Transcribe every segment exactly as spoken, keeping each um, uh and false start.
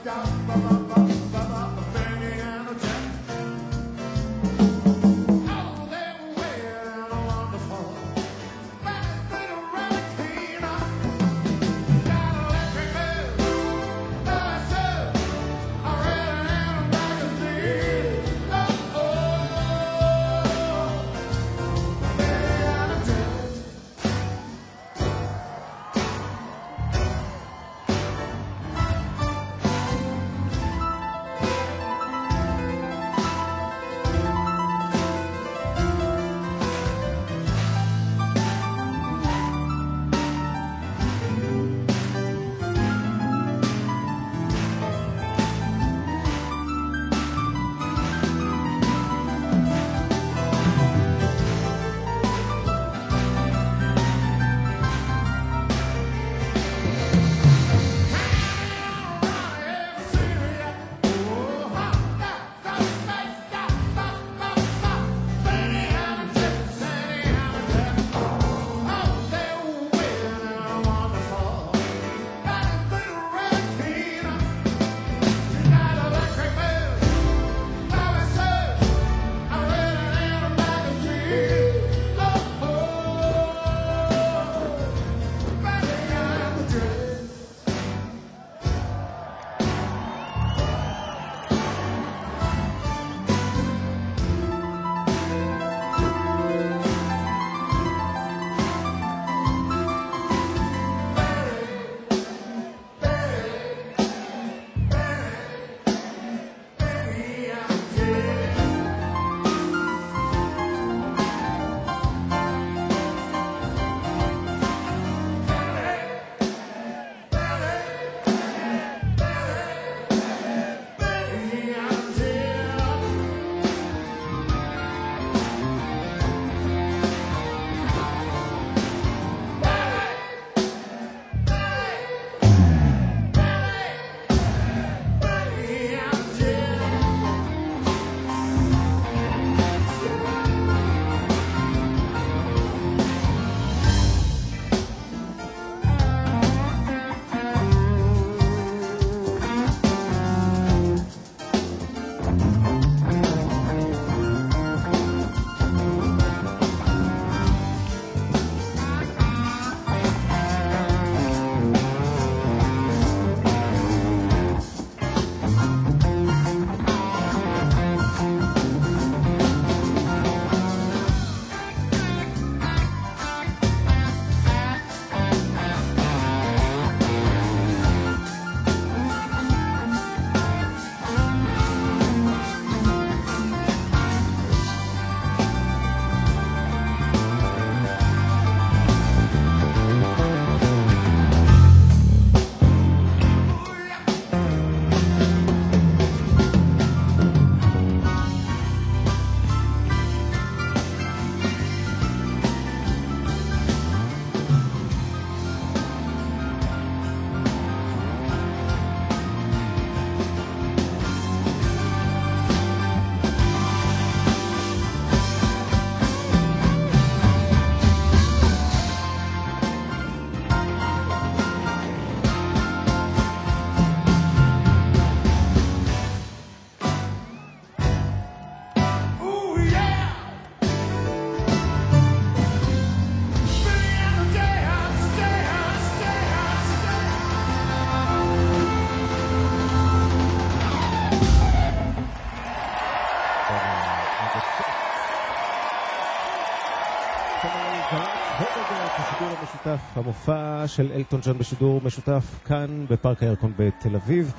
השידור המשותף, המופע של אלטון ג'ון בשידור משותף כאן בפארק הירקון בתל אביב.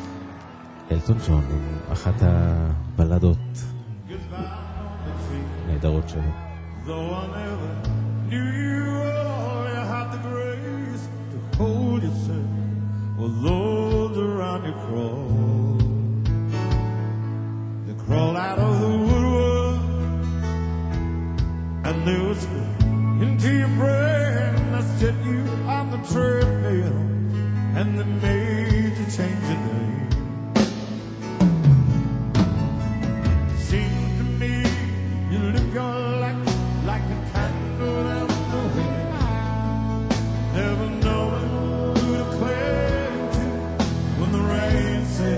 אלטון ג'ון עם אחת הבלדות נהדרות שלו. Though I never knew you all, you had the grace to hold yourself while those around you crawl. They crawl out of the woodwork and they whisper into your brain. I set you on the treadmill and they made you change your name. Seems to me you live your life like a candle out the wind, never knowing who to cling to when the rain sets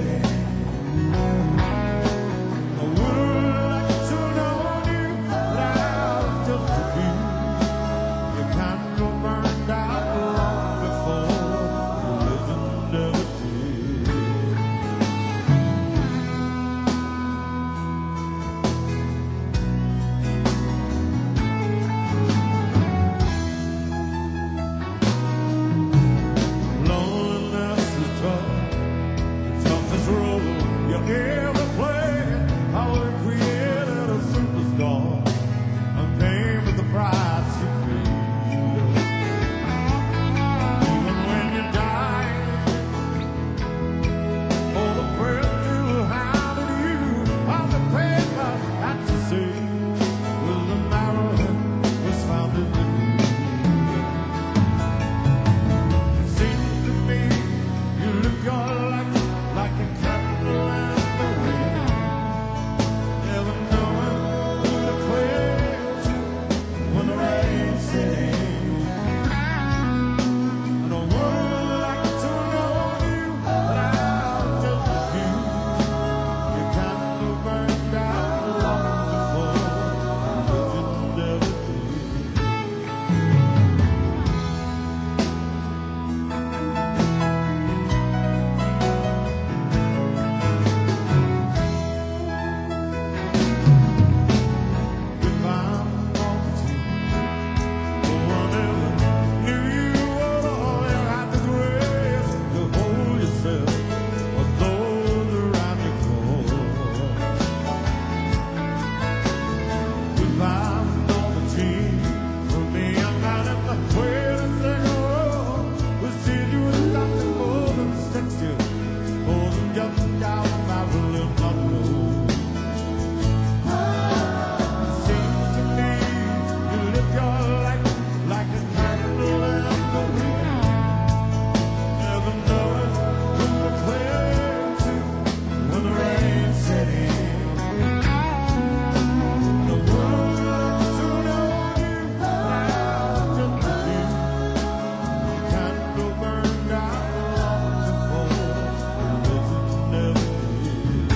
just down Maryland Road. Seems to me you live your life like a candle in the wind. Never knowing who to cling to when the rain set in. The world looks to know you now, just the view. Candle burned out long before religion never did.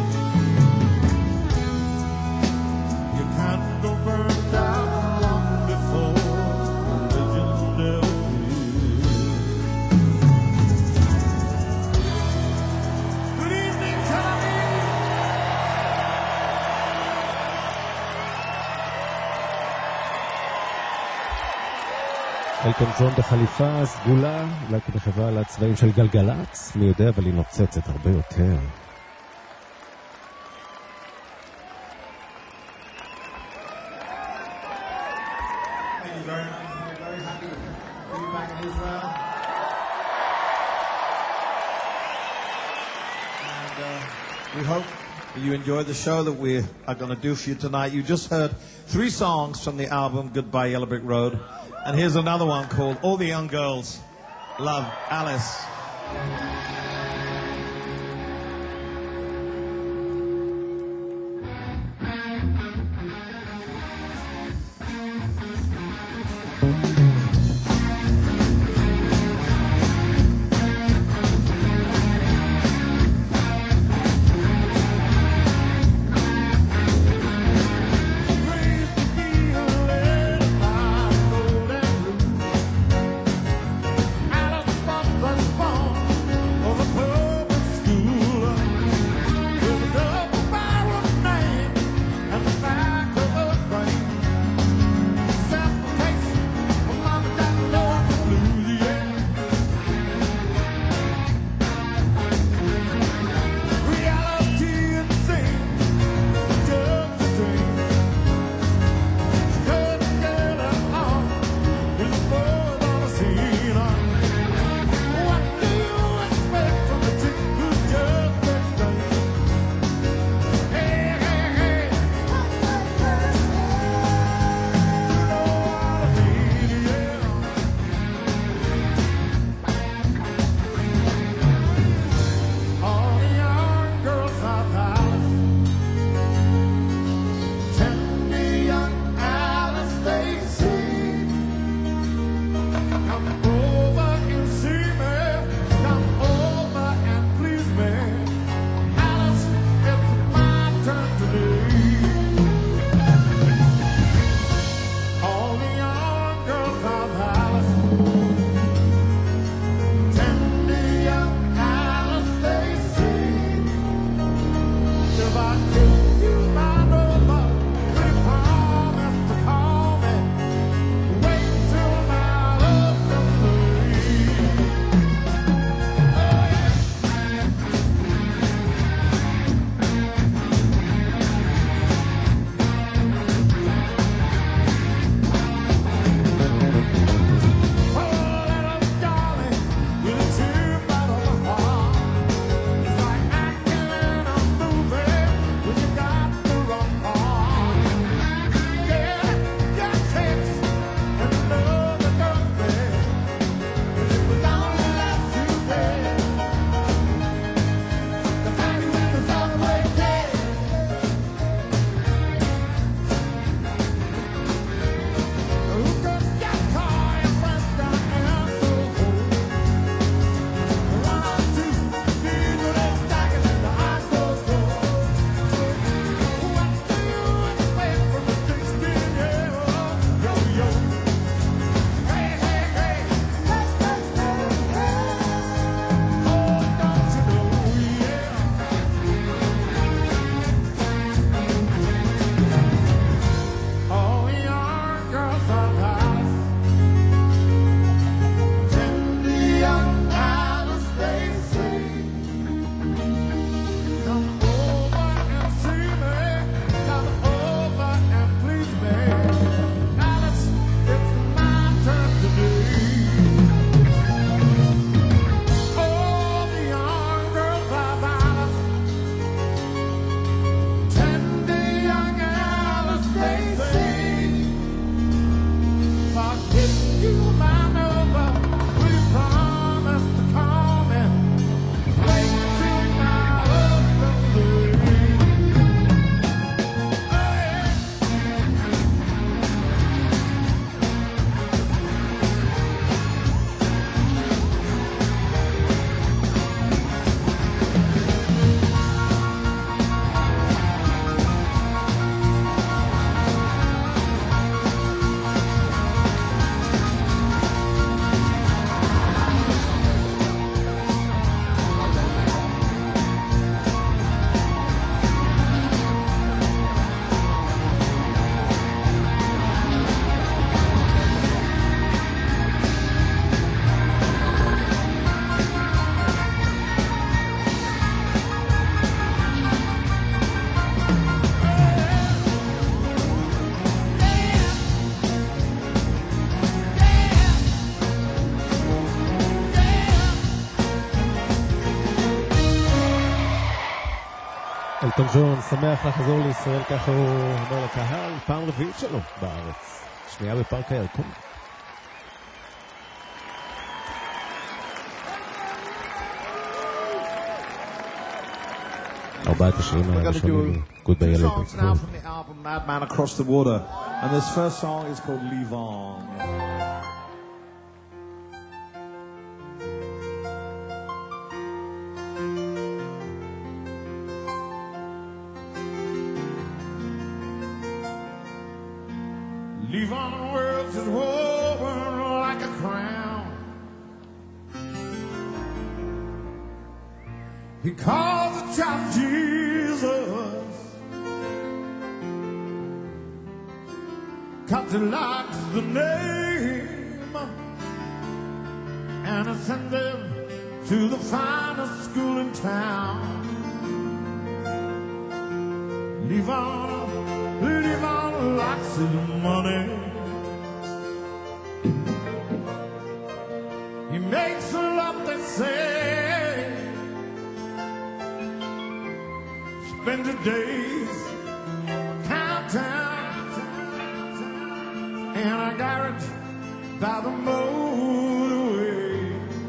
Your candle burned out long before religion never did. Good evening, Tel Aviv. אלטון ג'ון בחליפה סגולה, אולי כמחווה על הצבעים של גלגלצ, מי יודע, אבל היא נוצצת הרבה יותר. Thank you very much. We're very happy to be back in Israel. And uh, we hope that you enjoyed the show that we are going to do for you tonight. You just heard three songs from the album Goodbye Yellow Brick Road. And here's another one called All the Young Girls Love Alice. Praise to be led by golden rule. Alice was born of a public school with a double barrel name and the back of a brain. Sample taste of mama that knows the blues, yeah. Reality and sin, just a dream. She couldn't get along with the boys on the scene. What do you expect from a chick who's just fifteen? Hey, hey, hey, you know what I mean, yeah. All the young girls of Alice, ten the young Alice they see. Come over and see me. Come over and please me. Alice, it's my turn to leave. All the young girls of Alice, ten the young Alice they see. If I give you my number, will you promise to call me? Wait till my love comes free. Oh yeah. Oh, little darling, with a tear out of my heart. It's like acting in a movie when you got אלטון ג'ון שמח לחזור לישראל, ככה הוא אומר לקהל, פעם רביעית שלו בארץ, שנייה בפארק הירקון. ארבעת השירים הראשונים, Goodbye Two Yellow songs Brick now Road. from the album Madman Across the Water, and this first song is called Leave On. Leave on words is woven like a crown. He calls the child Jesus, 'cause he likes the name, and I send him to the finest school in town. Leave on, leave on lots of money. He makes a lot, they say, spend your days countdown in a garage by the motorway.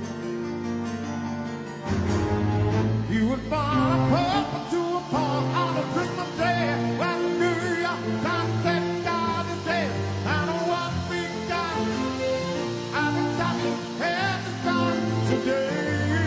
He would buy a puppet to a park on a Christmas day when New York Times said God is dead. I know what we got. I've been talking head to sun today.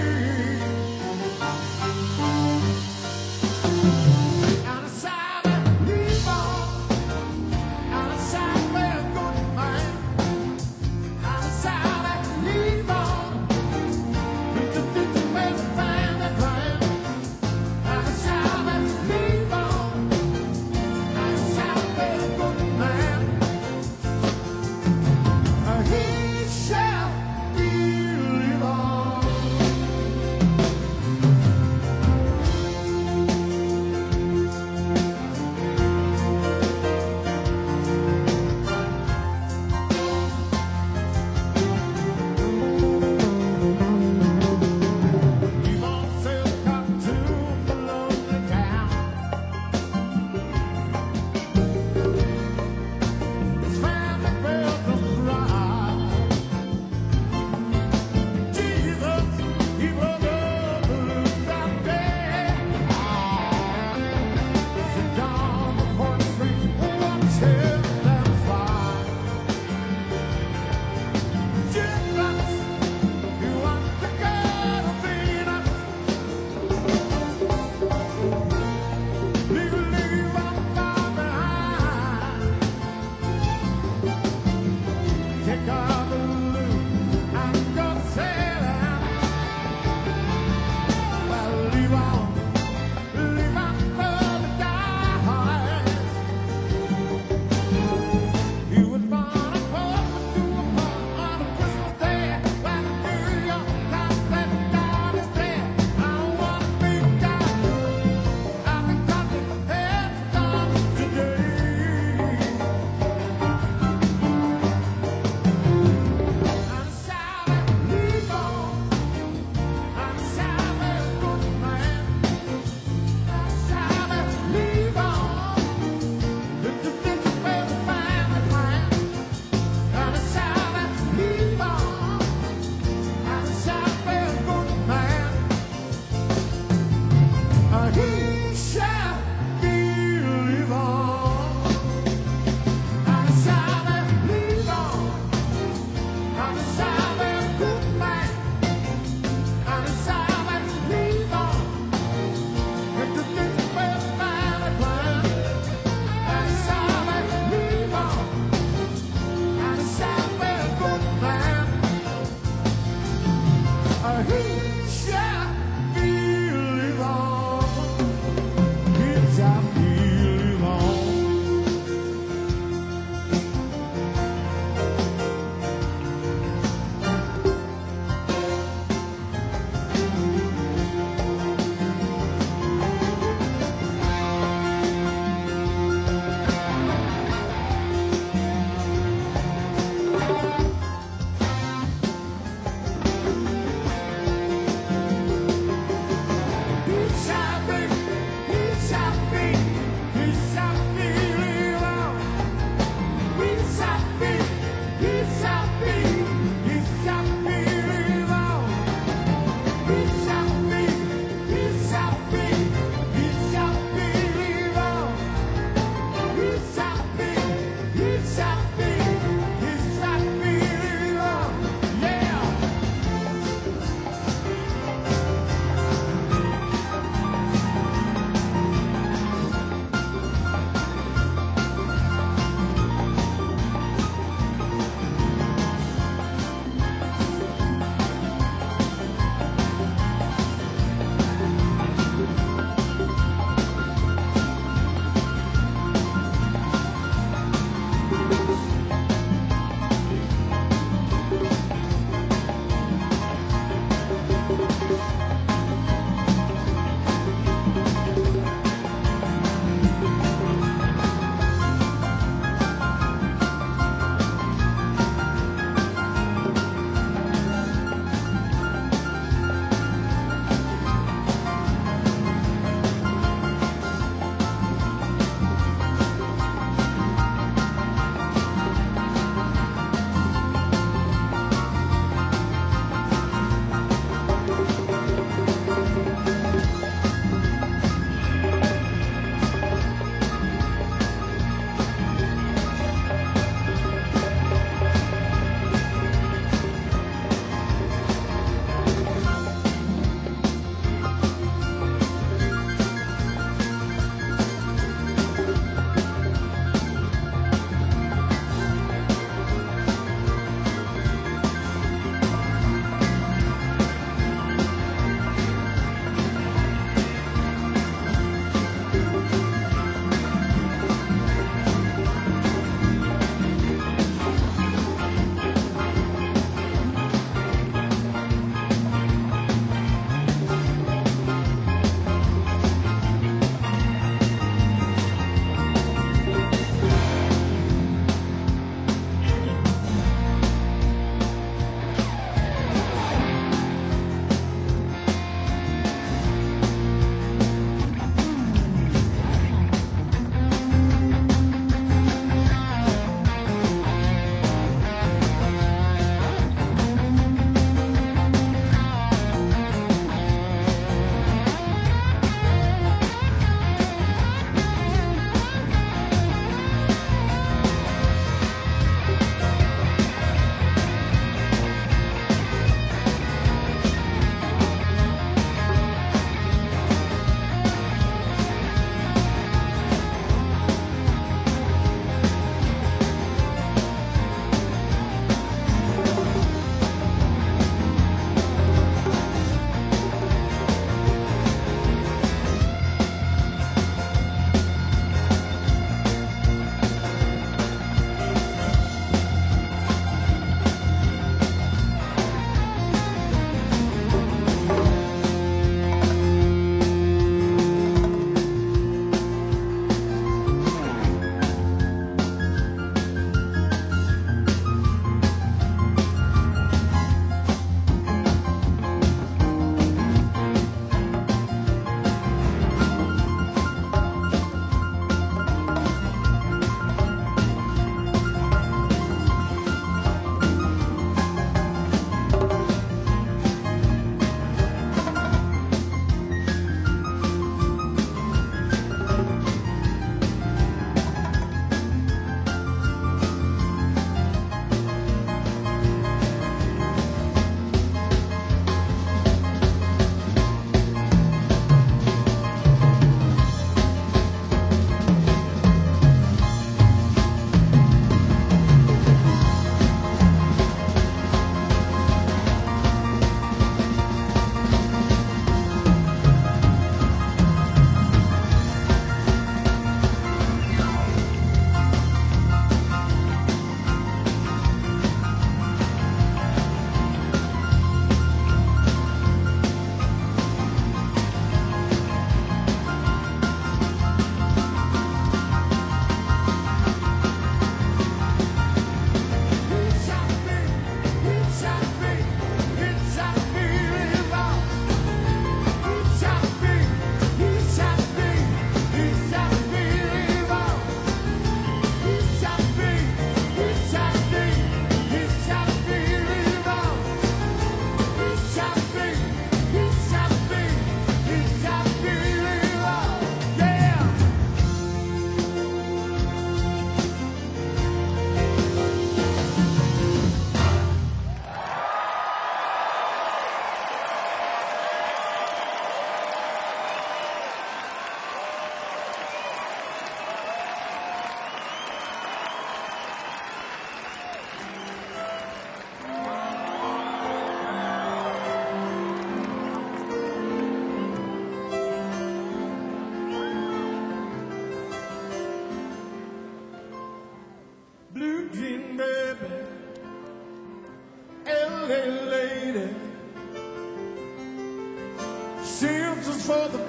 And a Sabbath, leave on. And a Sabbath, good man. And a Sabbath, leave on. To do the best thing they plan. And a Sabbath, leave on. And a Sabbath, good man. And he shall be live on. Leave on sails got to the lonely town. His family bears a cry. Jesus, he broke up the blues out there. Sit down before the street, watch him them fly. Jesus, you want to go to Venus. Leave, leave on far behind. Take off the loop and go sailing. Well, leave on, leave on for the guys. You would find a puppet to a park on a Christmas day when New York Times said God is dead. I want to be God. I've been talking heads on today. And a Sabbath, leave on. And a Sabbath, good man.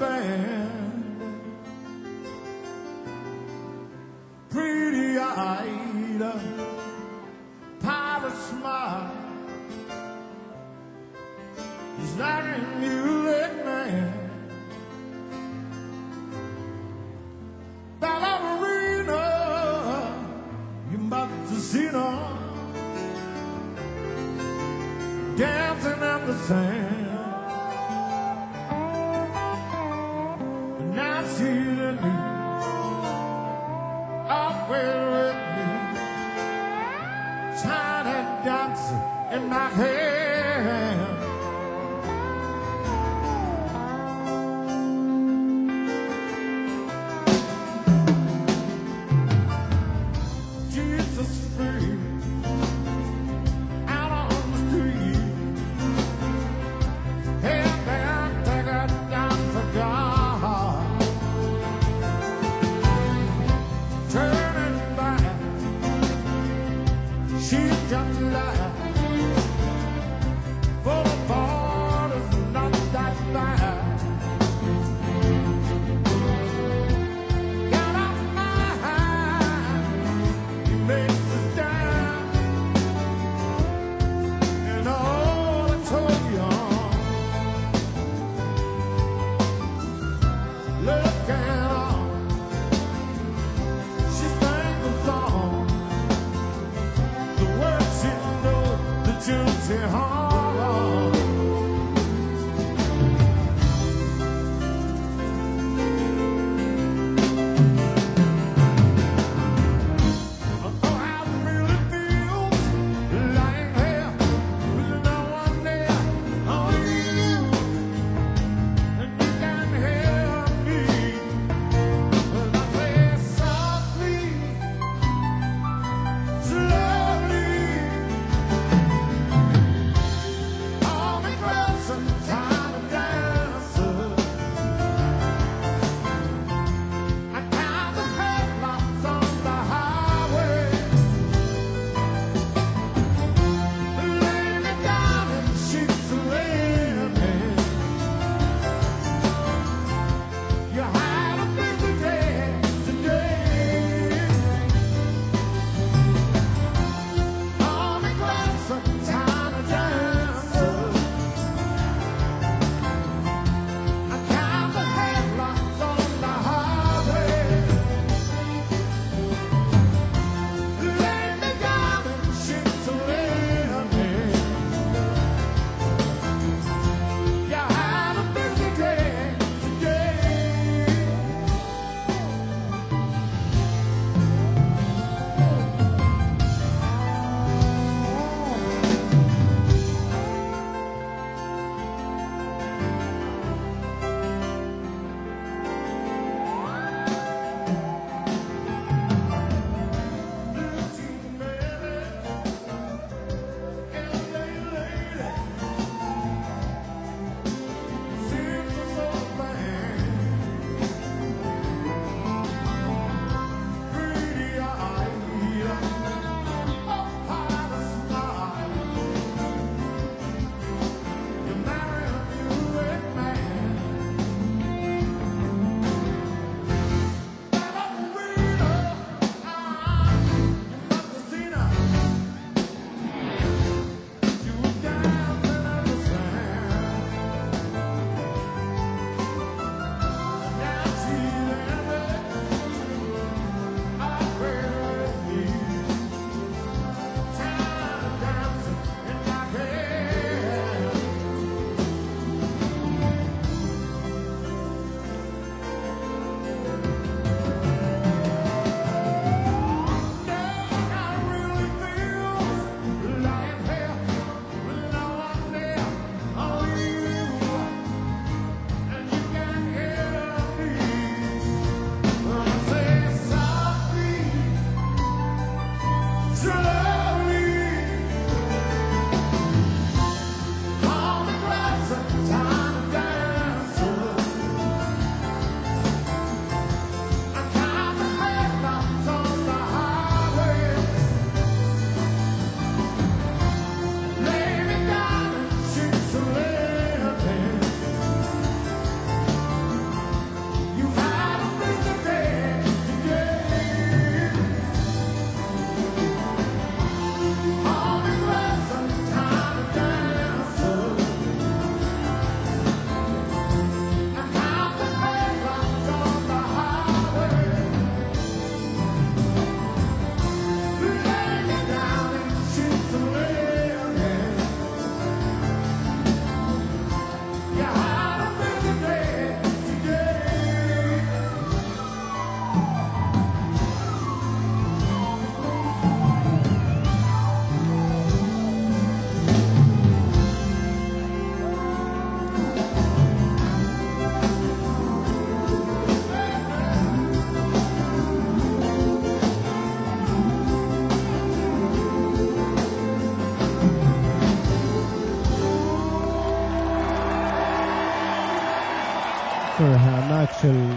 band, pretty-eyed, pirate smile. He's like a music man. Ballerina, you must see her dancing in the sand. And now she's in me, up with me, tiny dancing in my hand. Jesus free, out on the street. Hey, man, take her down for God. Turning back, she's just like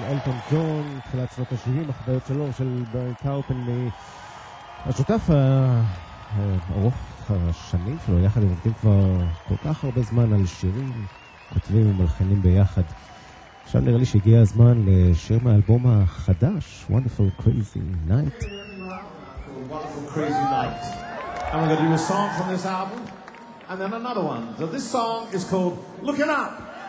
אלטון ג'ון, תחילת שנות ה-שבעים, החוויות שלו, של ברני טאופן, השותף הארוך השנים שלו, יחד הם עובדים כבר כל כך הרבה זמן על שירים, כותבים ומלחינים ביחד. עכשיו נראה לי שהגיע הזמן לשיר מהאלבום החדש, Wonderful Crazy Night. Wonderful Crazy Night. And we're going to do a song from this album, and then another one. So this song is called Looking Up.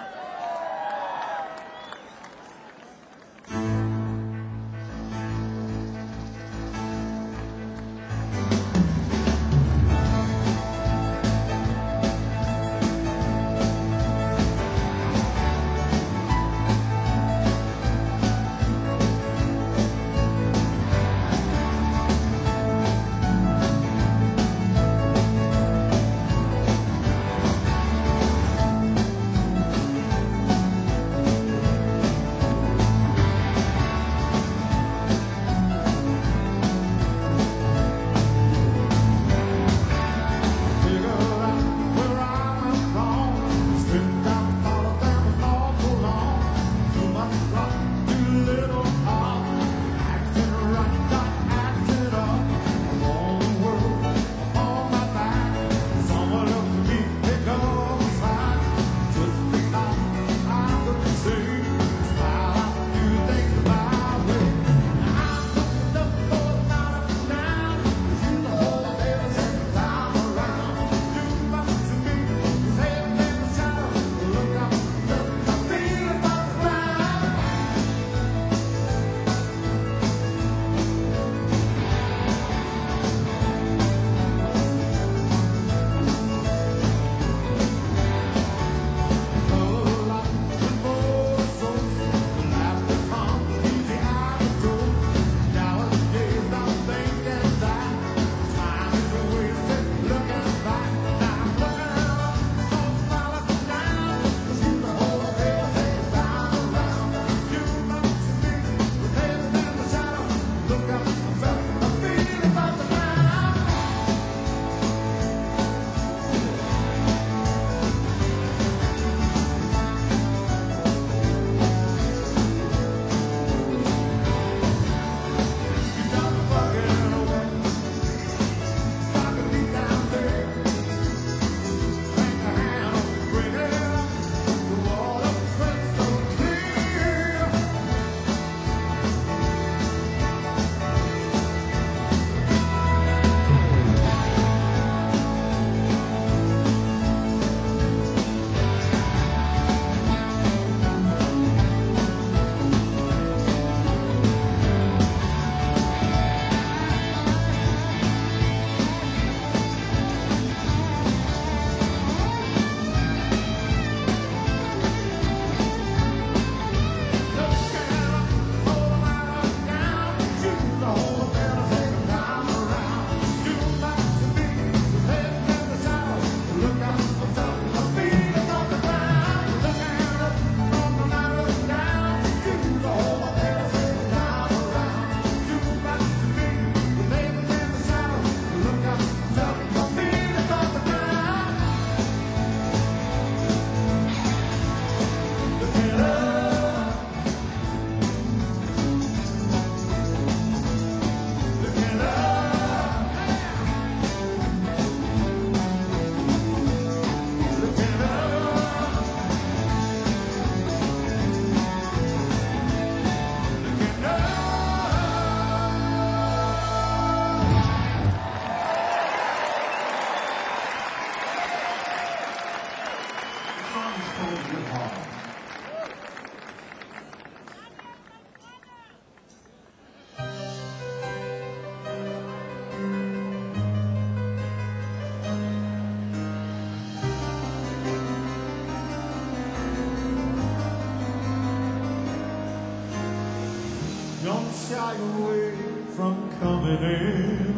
Don't shy away from coming in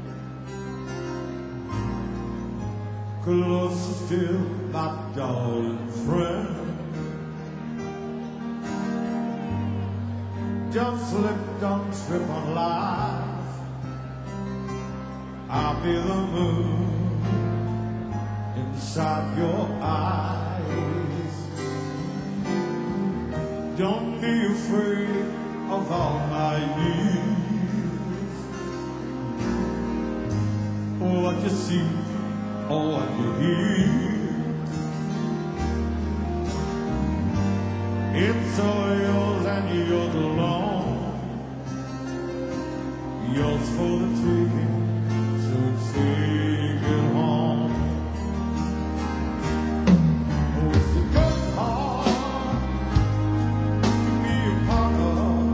closer still, my darling friend. Don't slip, don't trip on life. I'll be the moon inside your eyes. Don't be afraid of all my years. What you see or what you hear, it's all yours and yours alone. Yours for the taking, so take it home. Oh, it's a good heart to be a part of.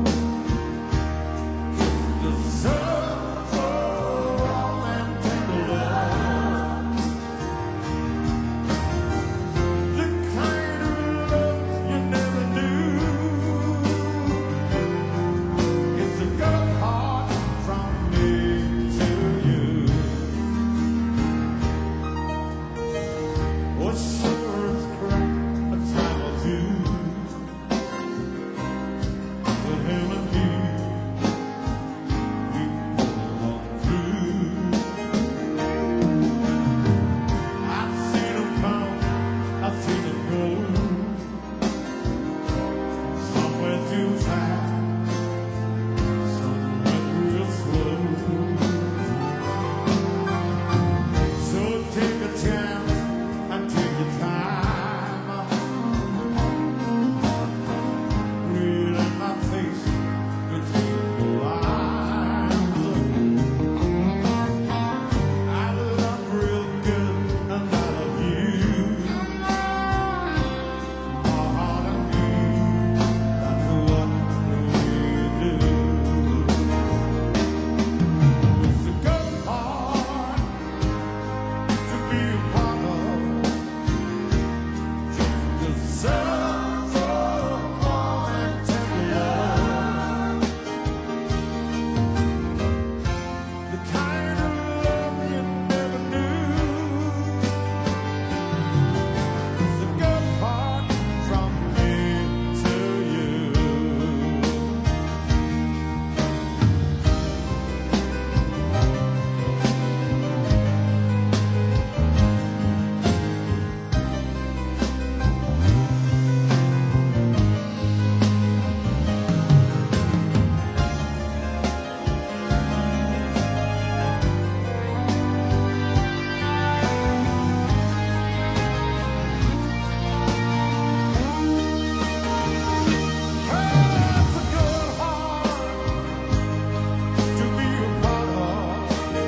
The sun for all and tender love. The kind of love you never knew. It's a good heart from me to you. Oh, sure it's cracked a time or two, but him and me, we pull on through. I've seen him come, I've seen him go, somewhere too fast, somewhere real slow. So take a chance and take your time. Read in my face between the lines. I love real good and I love you. My heart and me, that's what we do. It's a good heart to be a part of. The sun for all and tender love. The kind of love you never knew. It's a good heart from me to you. It's a good heart to be a part of.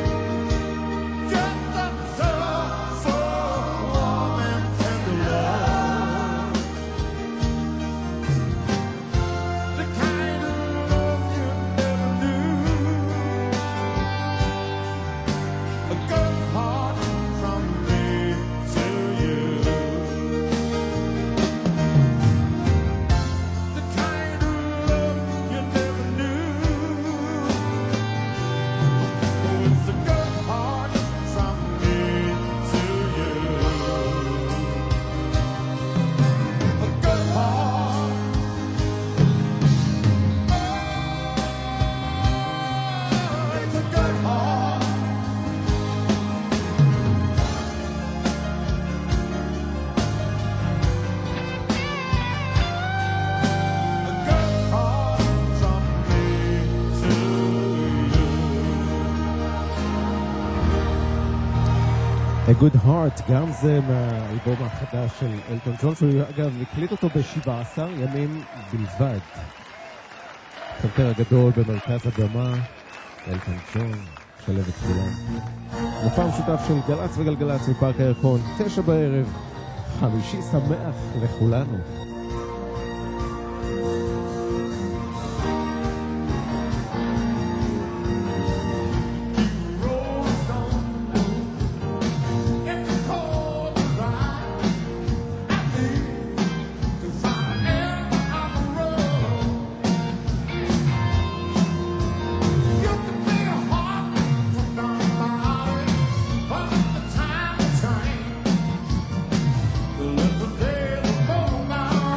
Just that sun for warm and tender love. The kind of love you never knew. A good heart from me to you. The kind of love you never knew. Oh, it's a good heart from me to you. A good heart. Oh, it's a good heart. A good heart from me to you. A Good Heart, גם זה מהאלבום החדש של אלטון ג'ון, שהוא אגב הקליט אותו ב-שבעה עשר ימים בלבד. הפנתר הגדול במרכז הבמה, אלטון ג'ון, שלב את כולם. מופע משותף של גל"צ וגלגלצ מפארק הירקון, תשע בערב, חמישי שמח לכולנו. Rolling Stone, it's a cold ride. I need to find air on the road. You can be a heart from somebody, but the time to change. Let's stay the moment.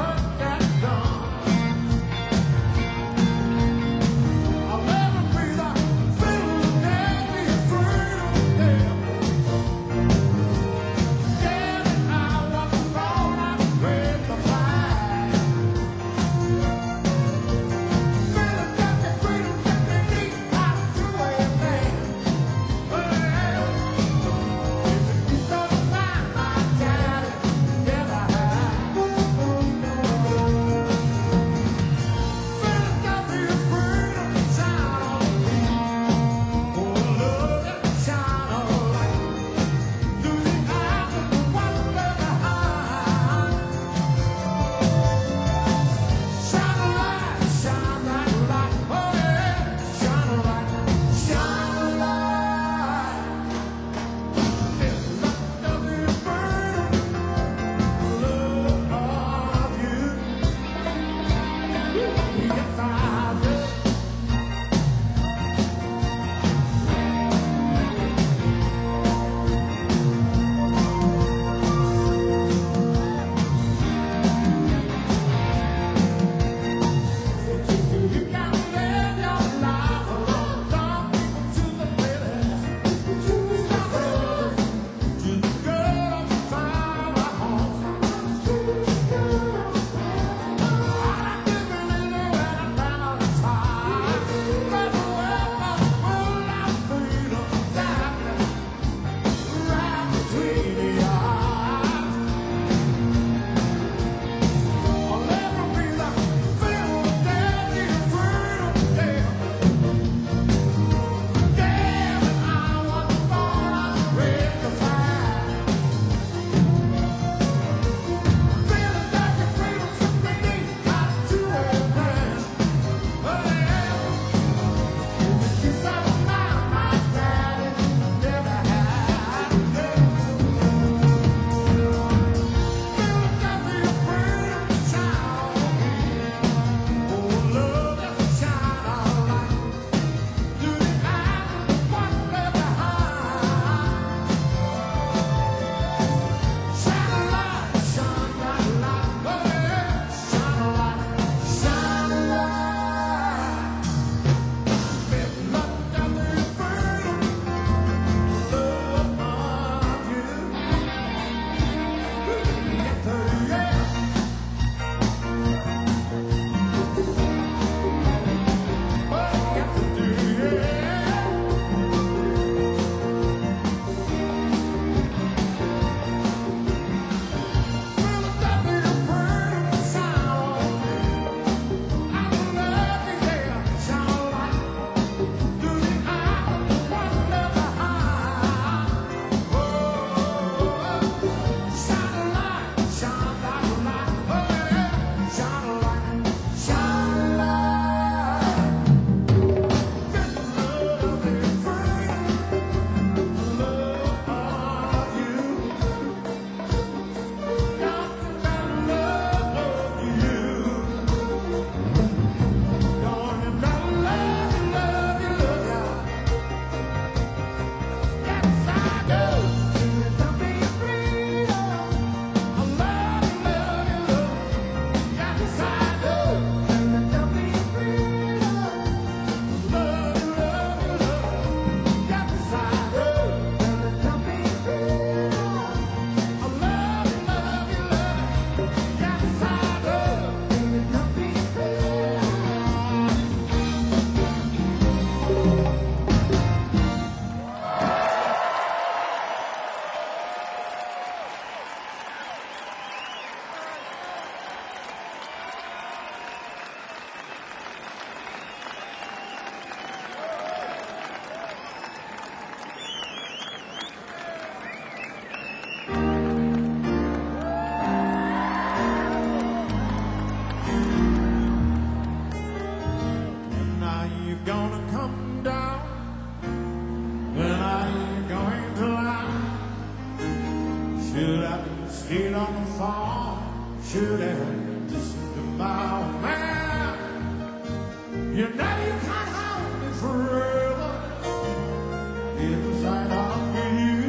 stayed on the farm. Should have listened to my old man. You know you can't hold me forever. Inside out for you.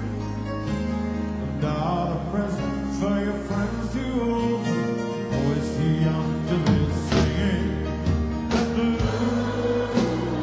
Not a present for your friends to open. Always too young to be singing the blues.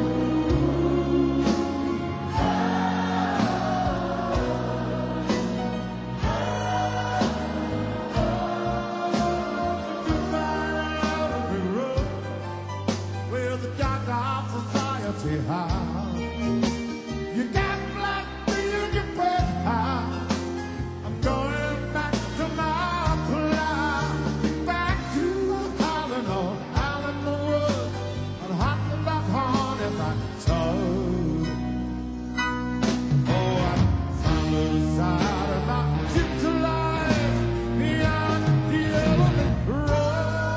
Goodbye out of the road where the dark of society hides. You got black in your bed house. I'm going back to my cloud, back to Holland or Allen the Wood, and hot back on in my toe. Oh, I found a little side of my chips alive beyond the yellow road.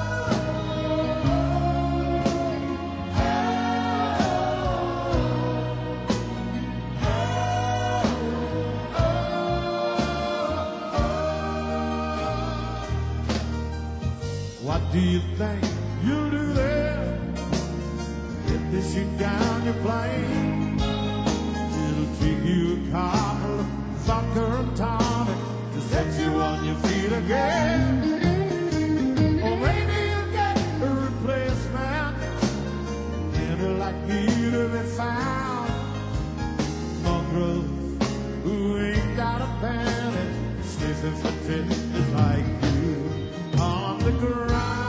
What do you think you'll do there if they shoot down your plane? It'll take you a couple of vodka and tonic to set you on your feet again. Or maybe you'll get a replacement, and you're likely to be found. Mongrels who ain't got a penny, sniffing for tenders like you on the ground.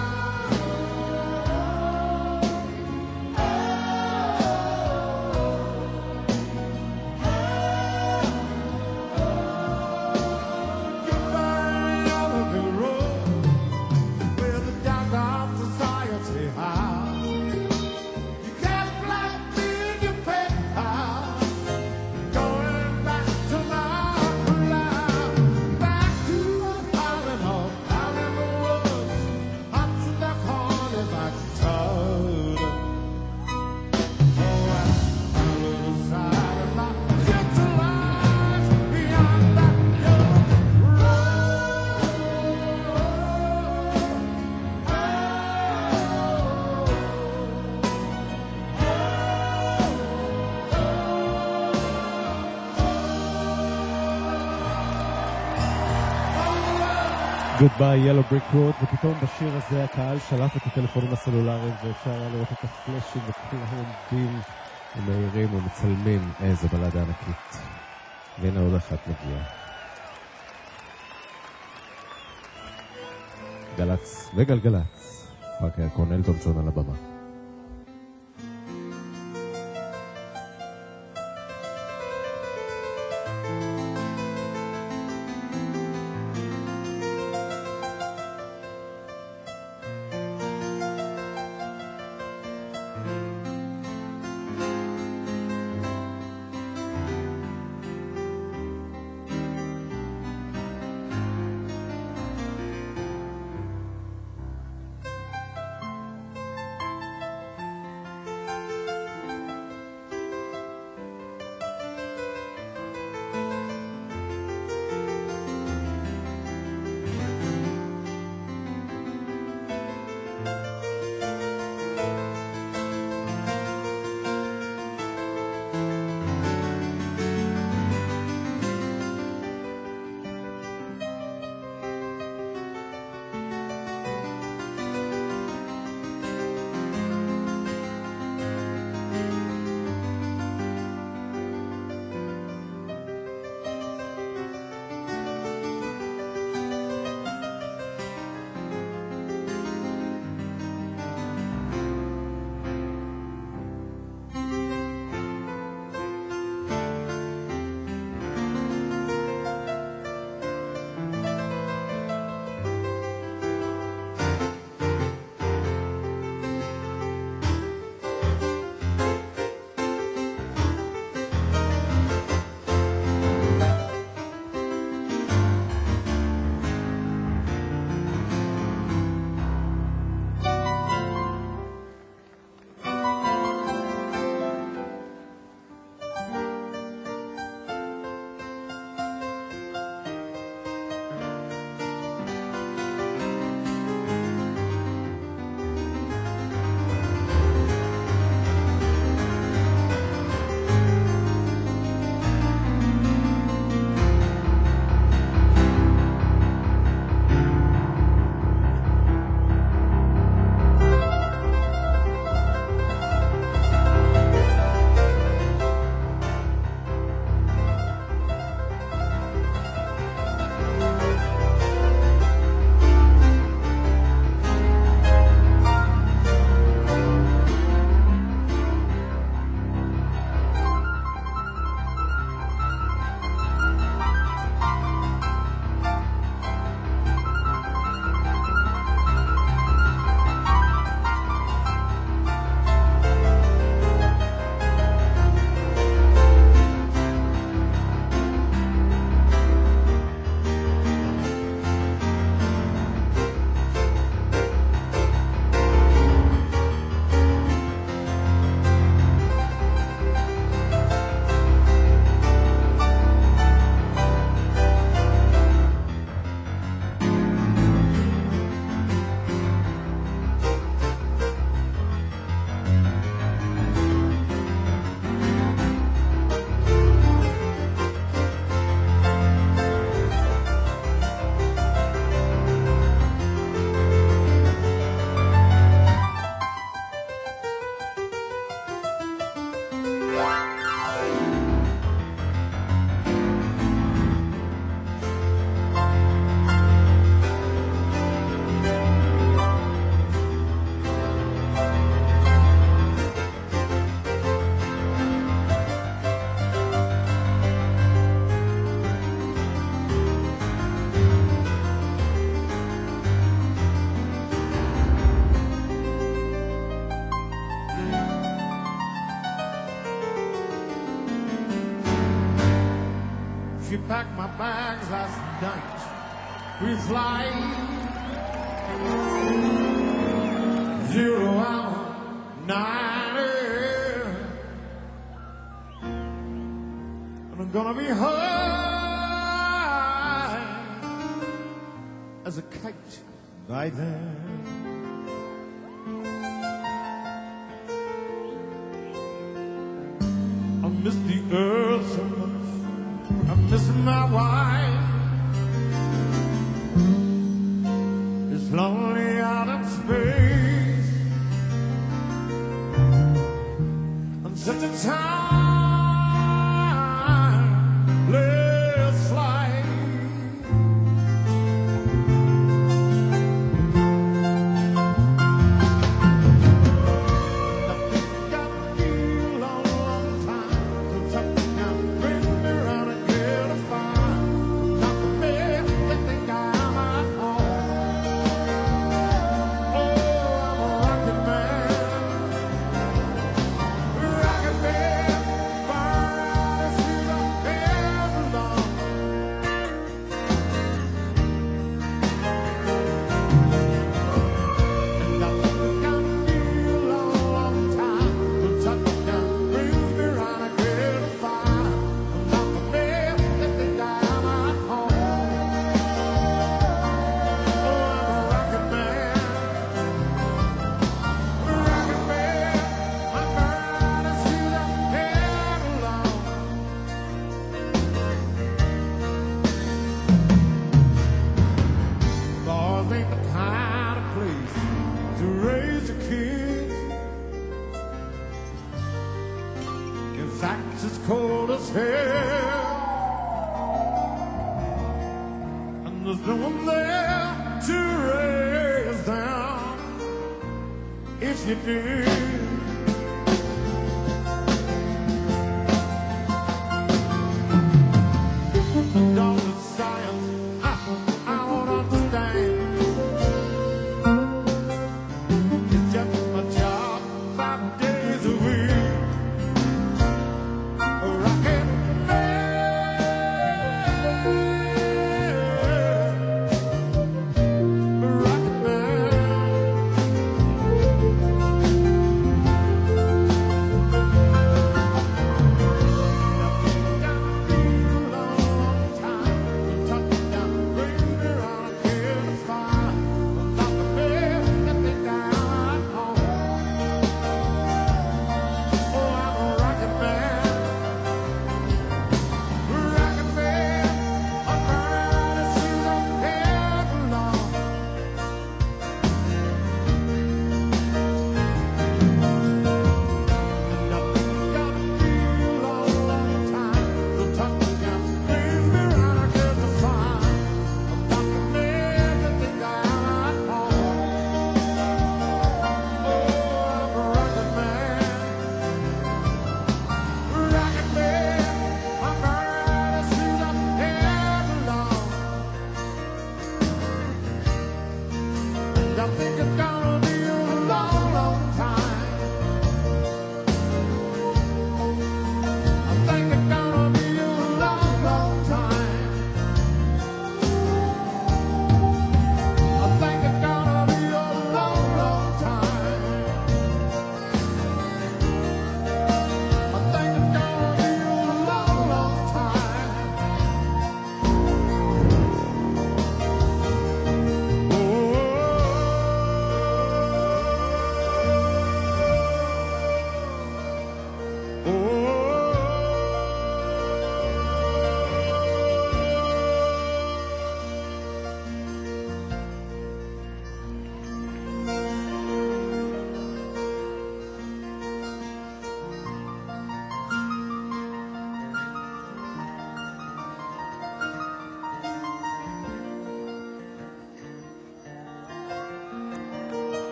Goodbye out of the road where the dark of society hides. You got black in your pet house. Going back to my cloud, back to Holland Hall, out in the woods, up to the corner by toad. Oh, I found a little side of my gentle life beyond that yellow Goodbye Yellow Brick Road, ופתאום בשיר הזה הקהל שלף את הטלפונים הסלולריים ואפשר היה לראות את הפלאשים וכולם עומדים ומאירים ומצלמים. איזה בלדה ענקית. והנה עוד אחת מגיעה. גלץ וגלגלץ. פארק הירקון אלטון ג'ון על הבמה. she packed my bags last night. We fly zero hour ninety, and I'm gonna be high as a kite by then. I miss the earth so much. I miss my wife. It's lonely out in space. I'm such a timeless flight. It's cold as hell, and there's no one there to raise down if you did. And all the science I, I won't understand. It's just my job five days a week.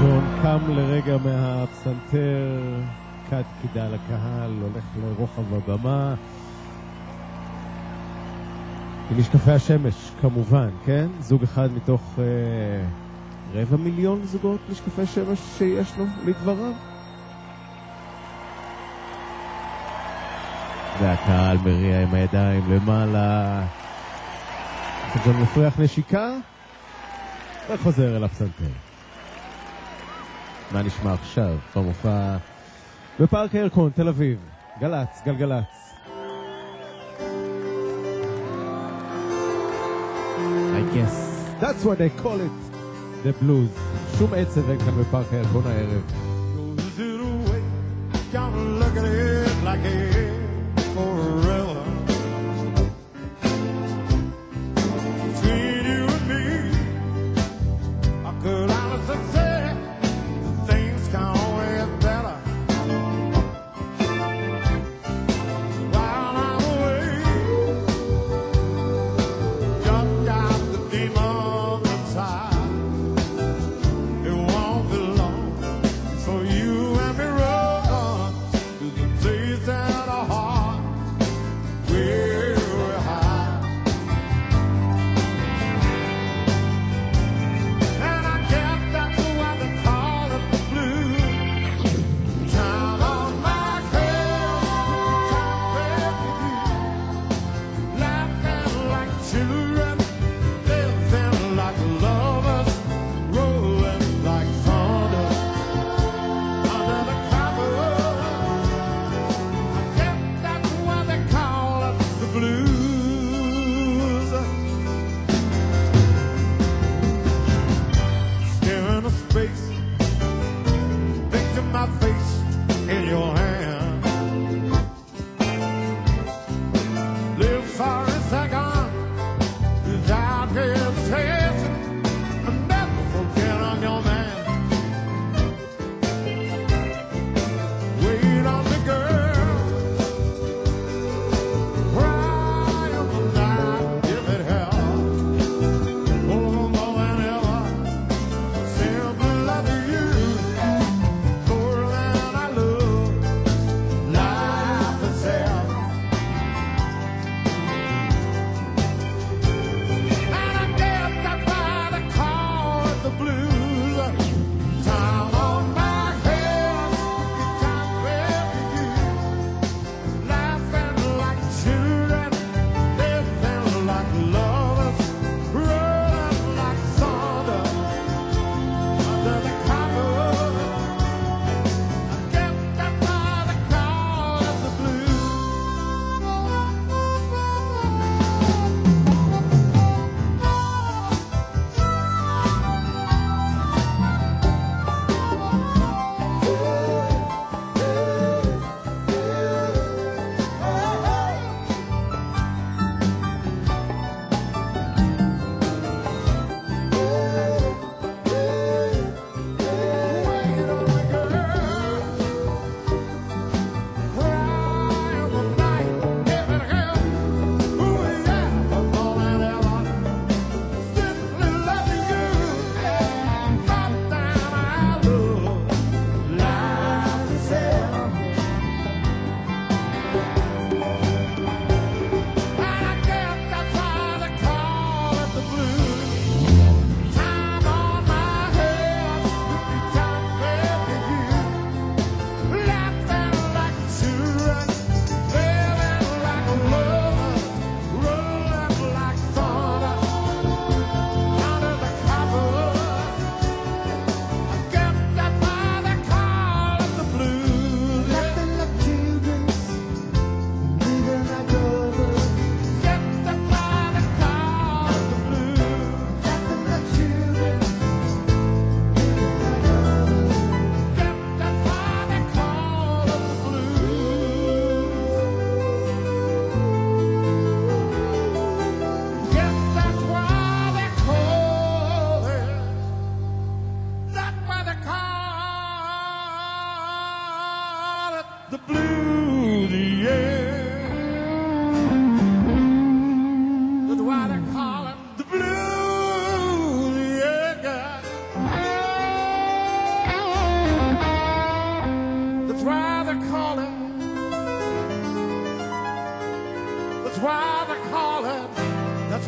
ג'ון קם לרגע מהפסנתר, כד קידה לקהל, הולך לרוחב הבמה עם משקפי השמש כמובן, כן? זוג אחד מתוך אה, רבע מיליון זוגות משקפי שמש שיש לו לדבריו. והקהל מריע עם הידיים למעלה, ג'ון מפריח נשיקה וחוזר אל הפסנתר. מה נשמע עכשיו במופע בפארק הירקון, תל אביב? גלץ, גלגלץ. I guess that's what they call it, the blues. שום עצב אין כאן בפארק הירקון הערב. Goes it away, gotta look at it like it forever. Between you and me, I could honestly say things can't always better. While I'm away, just got the demons inside. It won't be long for you and me run to the place that our heart will hide. And I guess that's why they call it the blues. Time on my head, time with you, laughing like children, dancing like lovers, rolling like thunder under the covers. I guess that's why they call it the blues. Stare into space, picture my face in your hand. Live for a second without hesitation, and never forget I'm your man. Wait on the girl, cry on the night, give it hell. Oh, more than ever, simply love you more than I love life itself. And I guess that's why they call it the blues. Time on my head, time with you, laughing like children, dancing like lovers, rolling like thunder under the covers. I guess that's why they call it the blues. Wait on the girl, cry on the night, give it hell. Ooh, yeah, more than ever, simply loving you more than I love life itself. And I guess that's why they call it the blues. Time on my head, time with you, laughing like children, living like lovers, rolling like thunder under the covers. I guess that's why they call it the blues. Laughing like children, living like lovers. Guess that's why they call it the blues. Laughing like children, living like lovers. Guess that's why they call it the blues. Guess that's why they call it. That's why they call it the blues, yeah. That's why they call it the blues, yeah, God.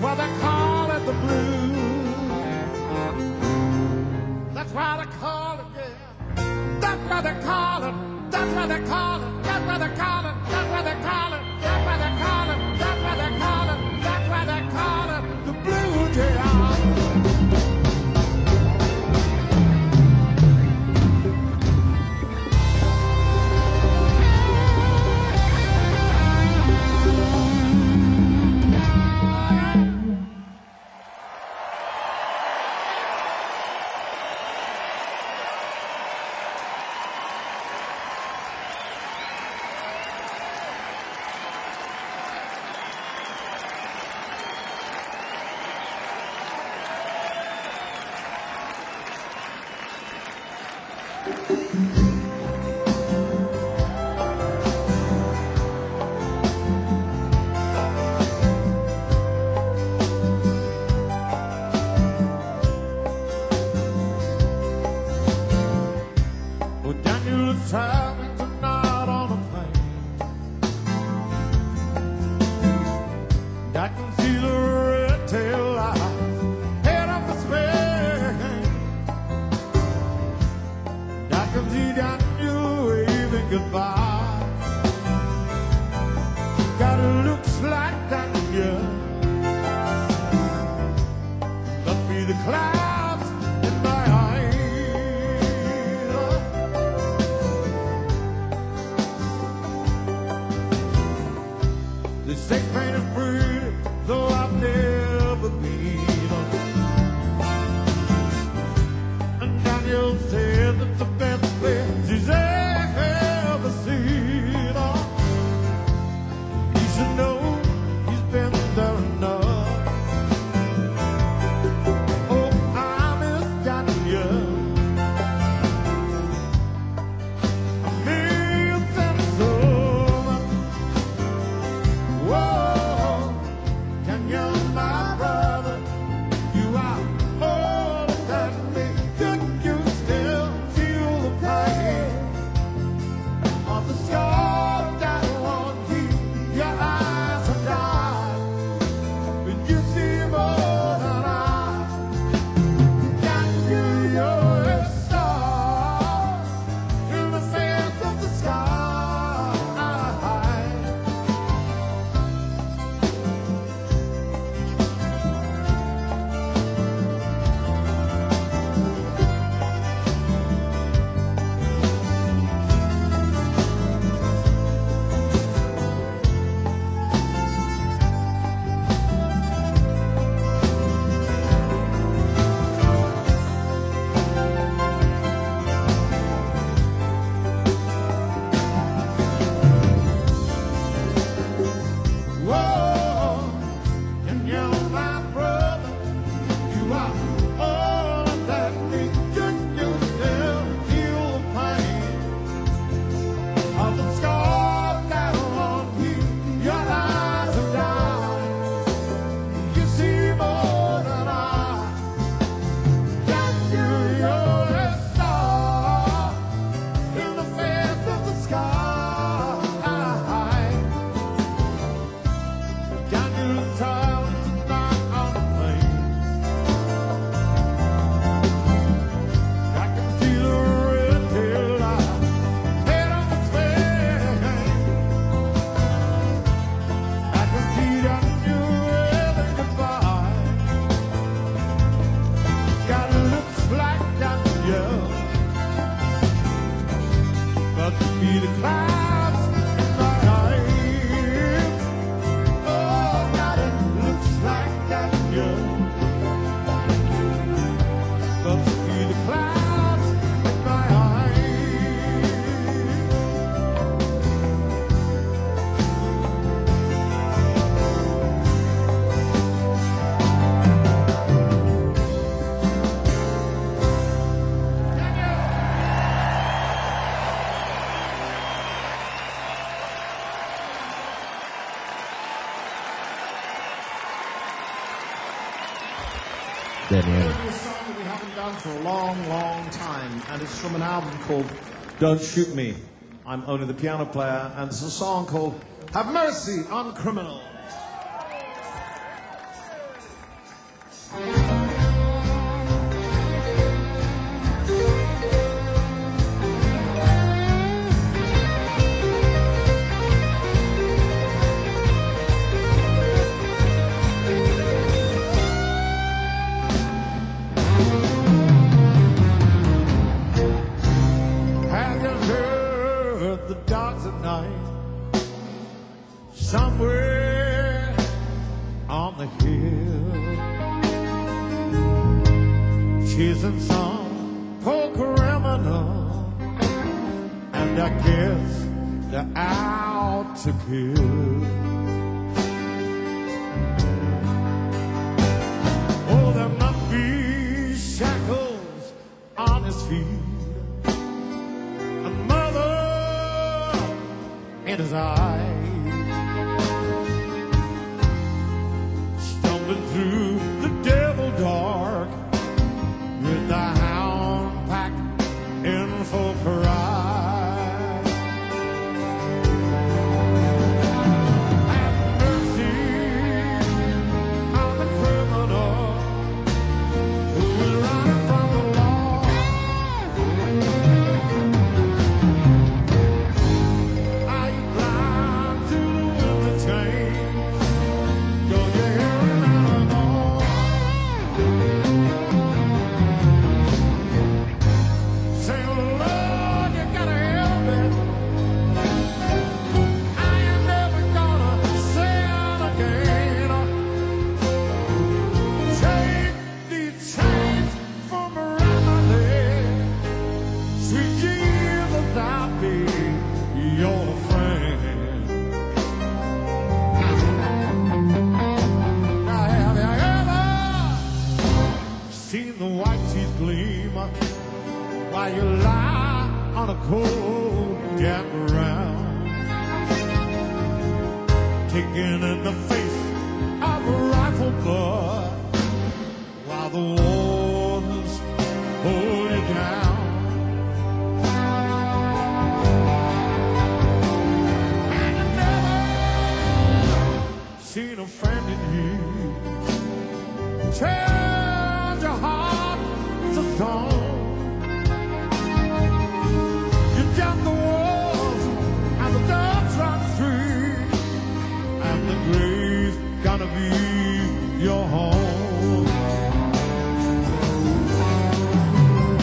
why they call it the blues. That's why they call it, yeah. That's why they call it. That's why they call it. That's why they call it. That's why they call it. That's why they call it. That's why they call it. That's why they call it the blues, yeah. Well, Daniel is traveling tonight on a plane. I can see the red tail lights head up the Spain. I can see Daniel waving goodbye. God, it looks like Daniel must be the clouds in my eyes. The sex pain is pretty, though I've never been. And Daniel said that's the best place he's ever seen. He should know he's been there enough. Oh, I miss Daniel. I miss him so much. Whoa, Daniel, my brother, you are older than me. Could you still feel the pain of the scar that won't keep your eyes are dark, but you see more than I. Daniel, you're a star in the face of the sky. Whoa, Daniel, my brother, you are older than me. Could you still feel the pain of the scar that won't heal? Your eyes are dying. You see more than I. Daniel, you're a star in the face of the sky. Daniel's traveling tonight on a plane. I can see the red tail light head on the Spain. I can see Daniel waving goodbye. God, it looks like Daniel must be the clouds in my eyes. Oh, God, it looks like Daniel must be the clouds in my eyes. דניאל. A song that we haven't done for a long, long time, and it's from an album called Don't Shoot Me. I'm only the piano player, and it's a song called Have Mercy on Criminals. Have you heard the dogs at night? Somewhere on the hill, chasing some poor criminal, and I guess they're out to kill. Oh, there must be shackles on his feet, a mother in his eyes, stumbling through the devil dark with the hound pack in full cry. Have mercy on the criminal who is running from the law. Are you blind to the winter change? Don't you hear him anymore? Say, Lord, you gotta help me. I ain't never gonna sin again. Take these chains from around my neck. Sweet Jesus, I'll be your friend. Now, have you ever seen the white teeth gleam while you lie on a cold damp ground, taking in the face of a rifle butt while the wardens hold you down? And you never seen a friend in you turn your heart to stone. You jump the walls and the dogs run free, and the grave's gonna be your home.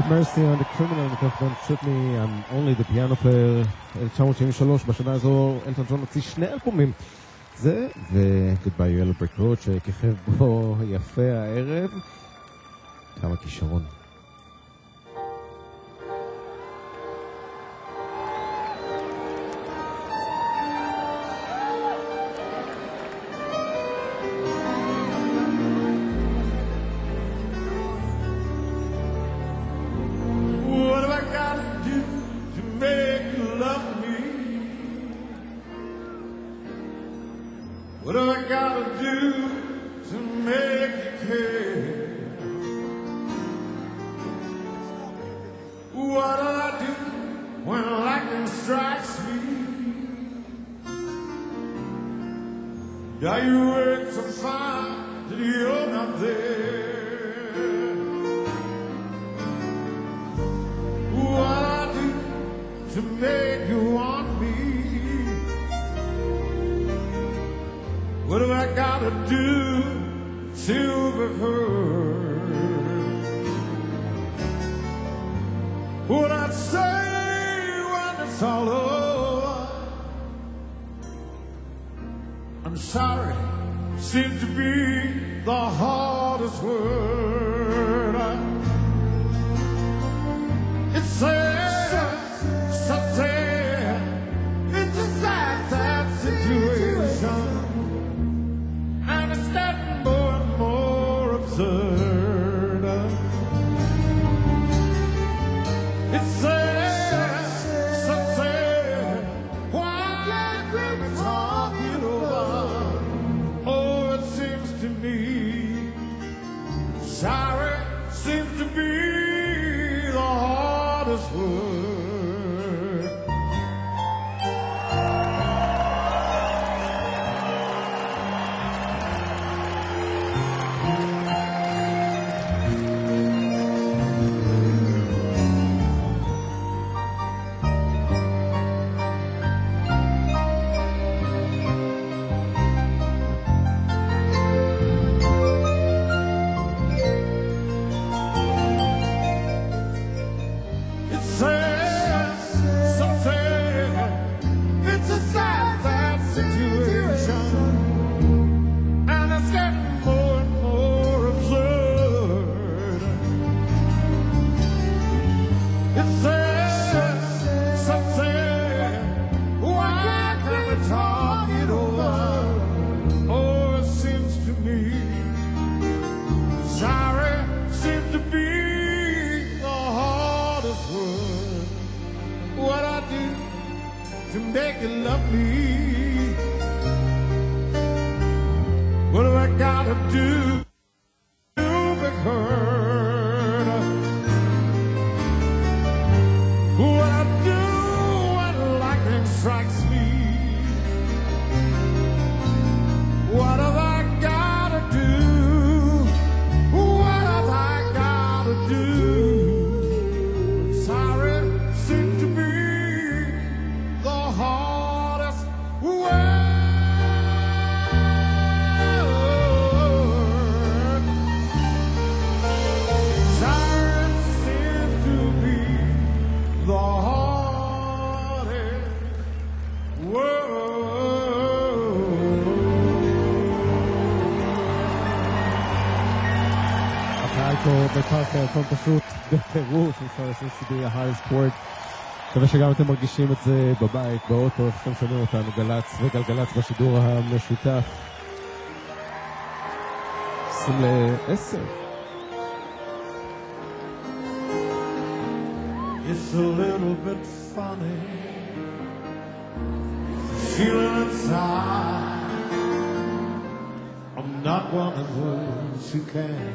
Have mercy on the criminal, מתוך Don't Shoot Me, I'm only the piano player, אלף תשע מאות שבעים ושלוש. בשנה הזו אלטון ג'ון הוציא שני אלבומים. זה ו-Goodbye Yellow Brick Road שכיכב בו יפה הערב. כמה כישרון. What have I got to do to make you love me? What have I got to do to make you care? What do I do when lightning strikes me? Do you wait to find that you're not there? What I do to make you want me? What have I got to do to be heard? What I'd say when it's all over? I'm sorry, seems to be the hardest word. It's sad, so sad. It's a sad, sad situation, and it's getting more and more absurd. It's sad, so sad. Why can't we talk it over? Oh, it seems to me sorry seems to be the hardest word. It's sad, so sad. It's a sad, sad situation, and it's getting more and more absurd. It's sad, so sad. Why can't we talk it over? Oh, it seems to me sorry seems to be the hardest word. What I do to make you love me? What do I gotta do to be heard? What I do when lightning strikes me? What have I gotta do? What have I gotta do? Sorry seems to be the hardest word. Sorry seems to be the hardest word. הקהל פה בפארק הירקון פשוט בטירוף, אפשר לעשות סיבי ההייס פורט. מקווה שגם אתם מרגישים את זה בבית, באוטו, איפה שאתם שומעים אותנו, גלץ וגלגלץ בשידור המשותף. שים לעשר. It's a little bit funny feeling inside. I'm not one of those who can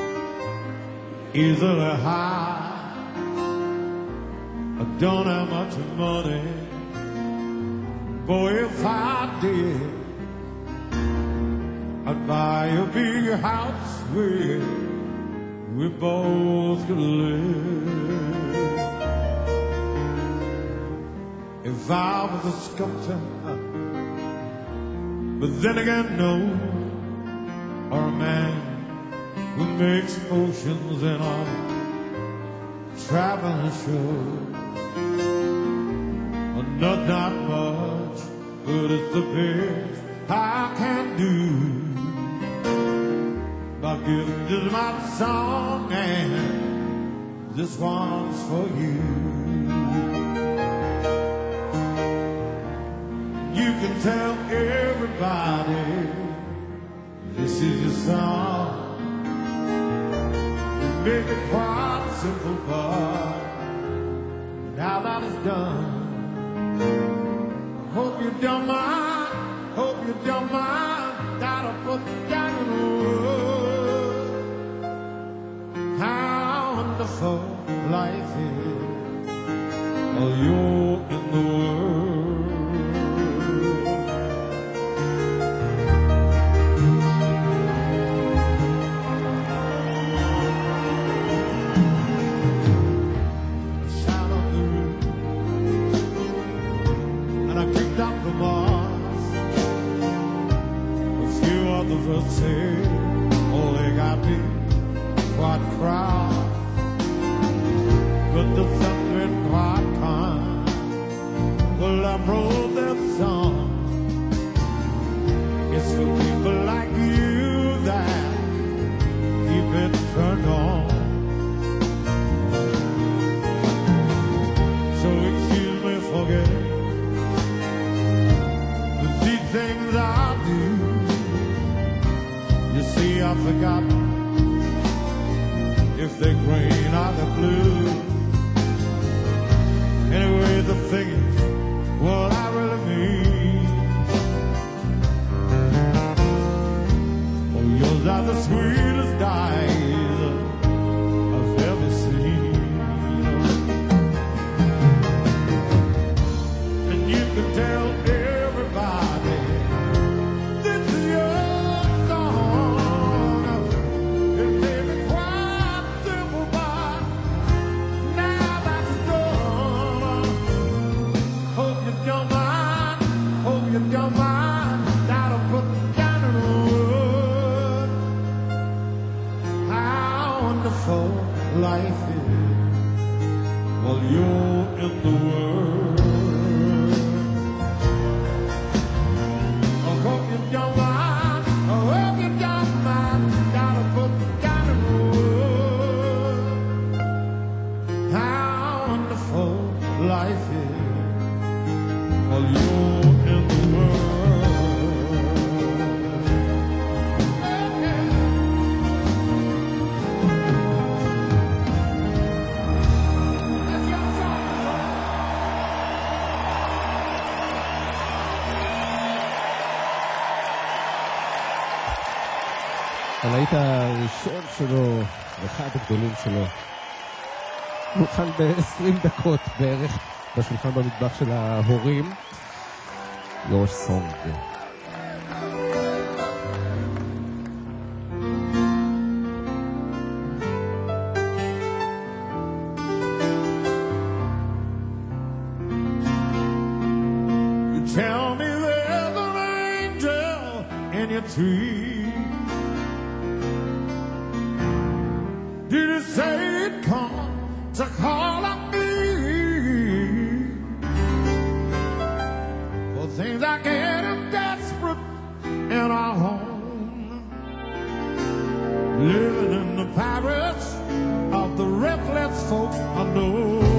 easily hide. I don't have much money, boy, if I did, I'd buy a big house where we both could live. If I was a sculptor, but then again, no, or a man who makes potions and art. traveling show. Not that much, but it's the best I can do. I'll give just my song, and this one's for you. You can tell everybody this is your song. You make it quite simple, but now that it's done, hope you don't mind, hope you don't mind, gotta put down in words how wonderful life is, while you're in the world. Say, oh, they got me quite proud, but the something quite kind. Well, I wrote that song. It's for people like you that keep it turned on. So excuse me for getting these things I do. You see, I've forgotten if they're green or they're blue. Anyway, the thing is what I really mean. Oh, yours are the sweetest eyes I've ever seen. And you can tell everybody this is your life is while you're in the world. I hope you don't mind, I hope you don't mind, gotta put down in words how wonderful life is while you're in the world. הלהיט הראשון שלו, אחד הגדולים שלו, מוכן ב-עשרים דקות בערך בשולחן במטבח של ההורים. Your Song. You tell me there's an angel in your tree. Did you say it come to call on me for things I get desperate in our home, living in the parish of the reckless folks I know.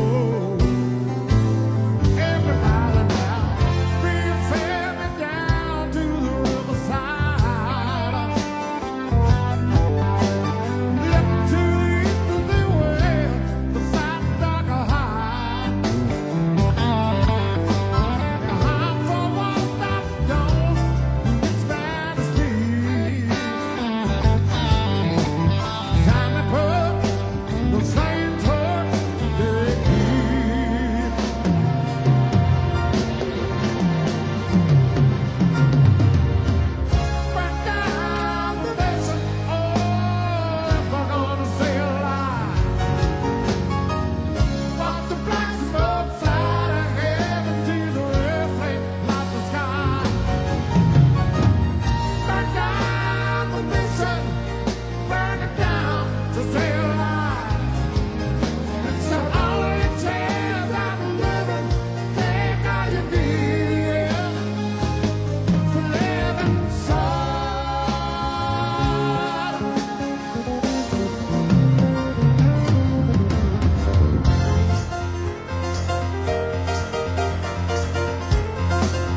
Everybody now, bring fed me down to the riverside. Look to the east as they wear the fat dark high. I'm for what I've done, it's bad to sleep.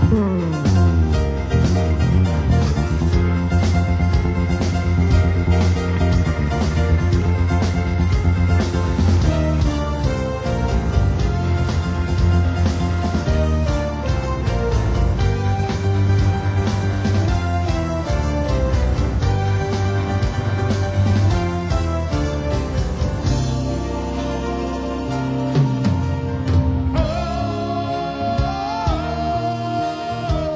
Oh,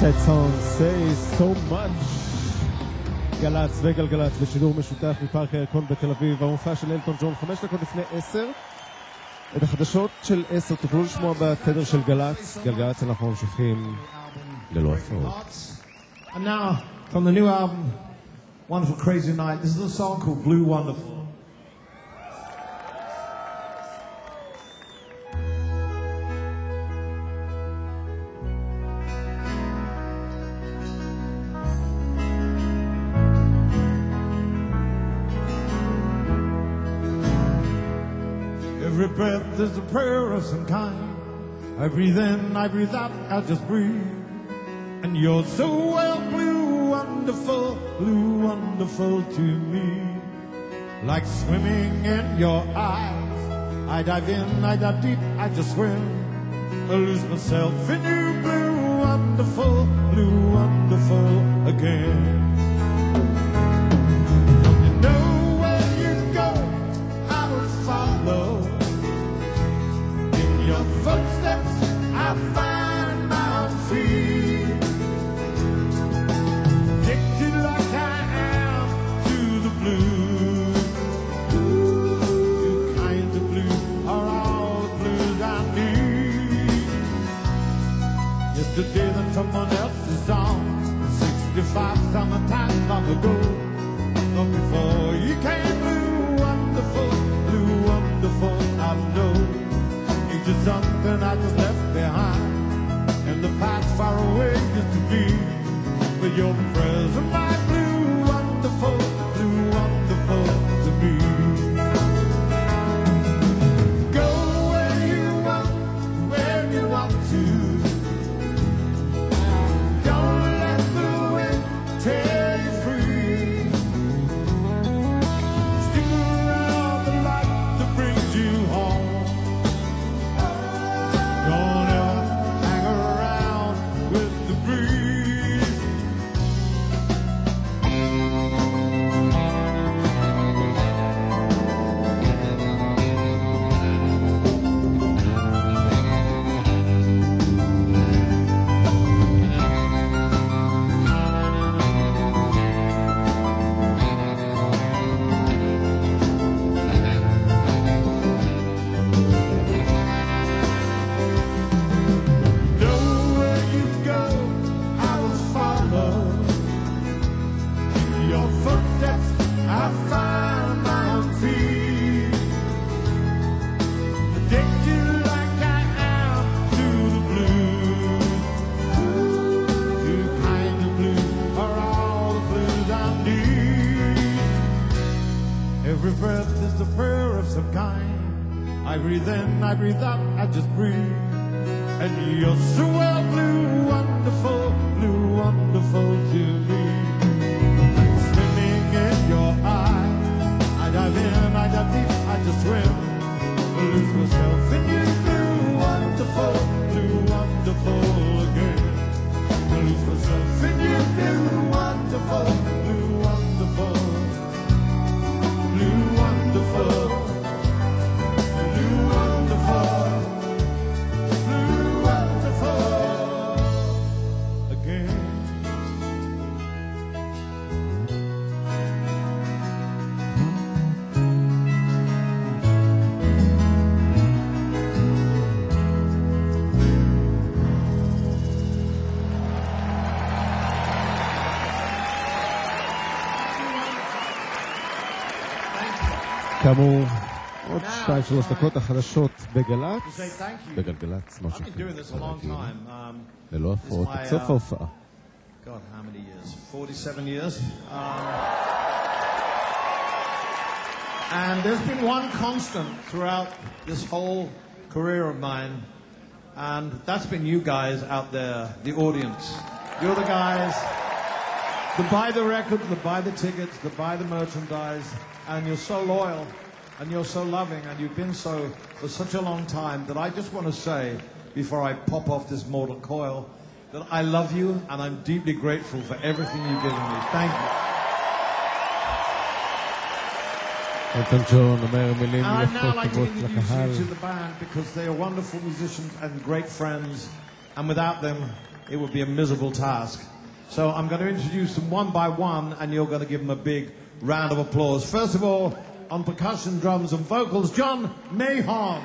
Sad song say so much. גלץ וגלגלץ בשידור משותף מפארק הירקון בתל אביב, המופע של אלטון ג'ון חמש דקות לפני עשר. את החדשות של עשר תוכלו לשמוע בתדר של גלץ. גלגלץ אנחנו ממשיכים ללא הפרעות. And now, from the new album, Wonderful Crazy Night, this is a song called Blue Wonderful. Every breath is a prayer of some kind. I breathe in, I breathe out, I just breathe. And you're so well blue, wonderful, blue, wonderful to me. Like swimming in your eyes. I dive in, I dive deep, I just swim. I lose myself in you, blue, wonderful, blue, wonderful again. Don't you know where you go, I will follow. In your footsteps, I find my own feet. Addicted like I am to the blue. Two kinds of blue are all the blues I need. Yesterday that someone else's song, sixty-five summertime long ago. Long before you came, blue, wonderful, blue, wonderful, I know. It's just something I just left behind. And the past far away used to be. But your present, my blue, wonderful, blue, wonderful to me. Go where you want, where you want to. Don't let the wind tear you free. Stick around the light that brings you home. Don't ever hang around with the breeze. Know where you go, I will follow. In your footsteps, I find my own feet. Addicted like I am to the blues. Two kinds of blues are all the blues I need. Every breath is a prayer of some kind. I breathe in, I breathe out, I just breathe. And you're so well blue, wonderful, blue, wonderful to me. Like swimming in your eyes. I dive in, I dive deep, I just swim. I lose myself in you, blue, wonderful, blue, wonderful again. I lose myself in you, blue, wonderful, blue, wonderful. Blue, wonderful. Blue, wonderful. Blue, wonderful again. כאמור, עוד שתיים שלוש דקות החדשות בגלץ. To say thank you. בגלגלץ I've been ממשיכים doing this a long time. Um, ללא this is הפרעות my, עד סוף uh, ההופעה. God, how many years? forty-seven years. Um, and there's been one constant throughout this whole career of mine, and that's been you guys out there, the audience. You're the guys that buy the records, that buy the tickets, that buy the merchandise, and you're so loyal, and you're so loving, and you've been so for such a long time that I just want to say, before I pop off this mortal coil, that I love you and I'm deeply grateful for everything you've given me. Thank you. אלטון ג'ון אומר מילים And I'd now יפות like to טובות introduce לקהל. you to the band because they are wonderful musicians and great friends, and without them, it would be a miserable task. So I'm going to introduce them one by one, and you're going to give them a big round of applause. First of all, on percussion, drums and vocals, John Mahon.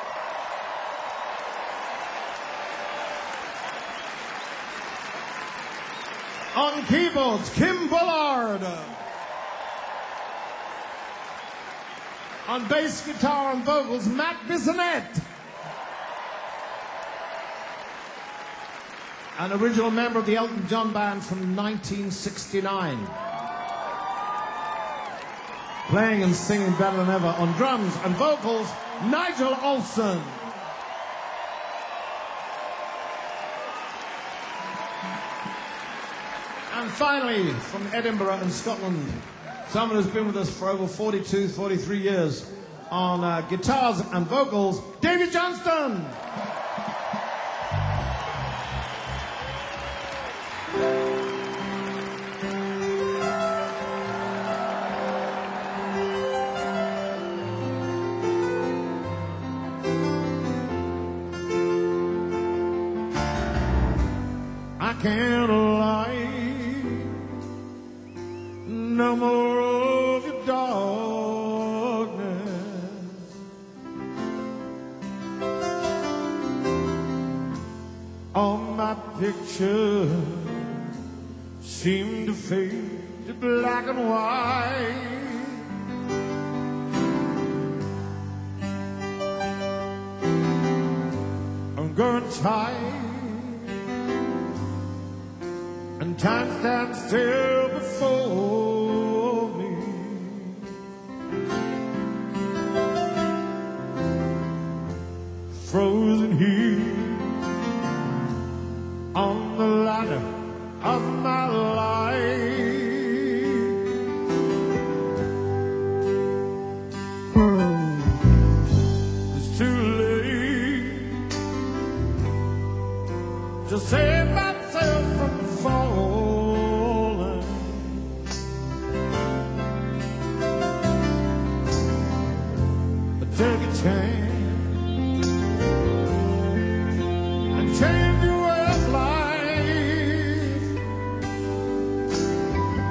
On keyboards, Kim Bullard. On bass guitar and vocals, Matt Bissonette. An original member of the Elton John Band from nineteen sixty-nine. Playing and singing better than ever on drums and vocals, Nigel Olsson. And finally, from Edinburgh in Scotland, someone who's been with us for over forty-two, forty-three years on uh, guitars and vocals, David Johnston. I can't lie, no more of your darkness. All my pictures seem to fade to black and white. I'm growing tired, and time stands still before me. Frozen here on the ladder of my life. It's too late to save myself from falling. But take a chance and change your way of life.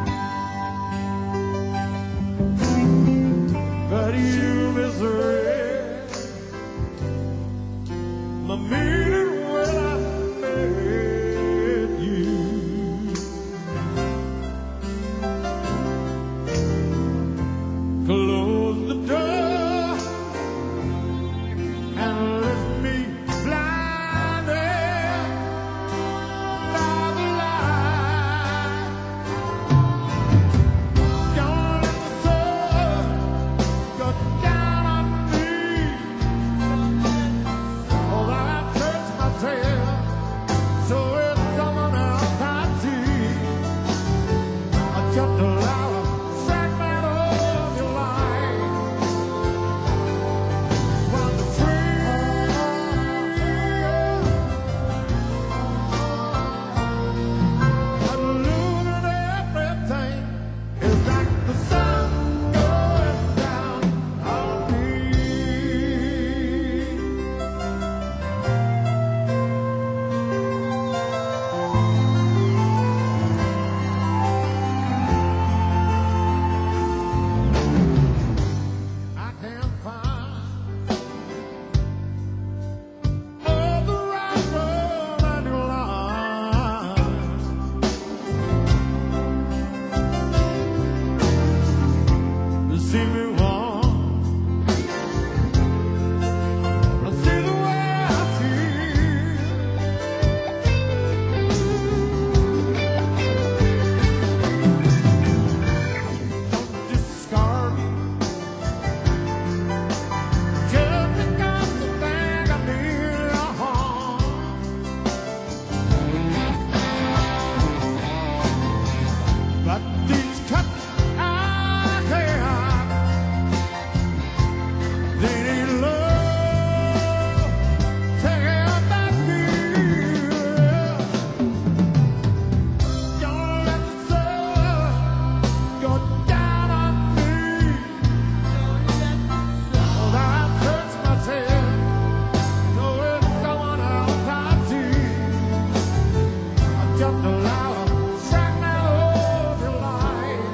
Just allow a fragment of your life.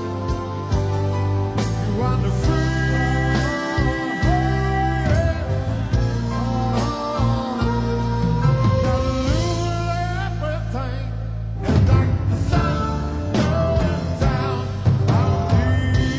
You wander free. Now lose everything. It's like the sun going down on me.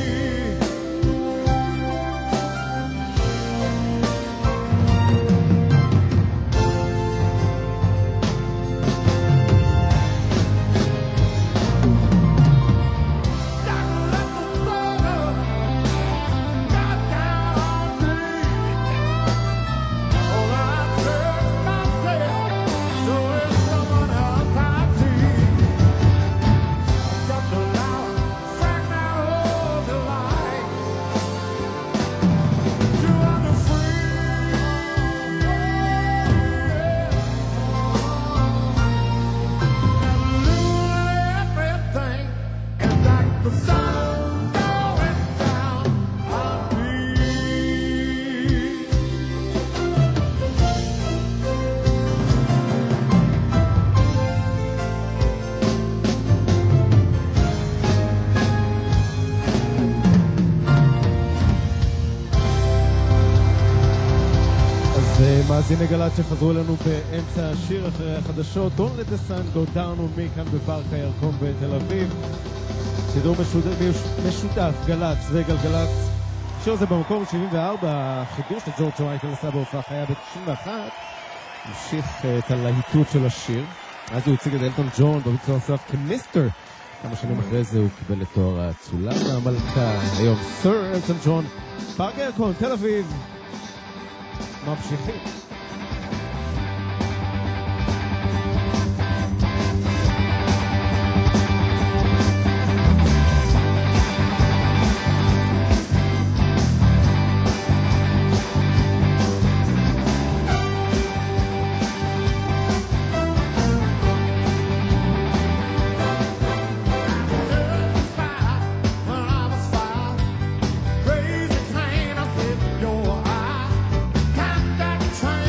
The sun going down on me. אז אה, מאזיני גל"צ שחזרו אלינו באמצע השיר אחרי החדשות. Don't let the sun go down on me כאן בפארק הירקון בתל אביב. שידור משודר, משותף, גל"צ וגלגלצ. השיר הזה במקום שבעים וארבע, החידוש לג'ורג' מייקל עשה בהופעה חיה ב-תשעים ואחת. המשיך את הלהיטות של השיר. אז הוא הציג את אלטון ג'ון בביצוע המשותף כמיסטר. כמה שנים אחרי זה הוא קיבל את תואר האצולה מהמלכה. היום סר אלטון ג'ון, פארק הירקון, תל אביב. ממשיכים. When I was five, crazy train, I said, your eye, count that train.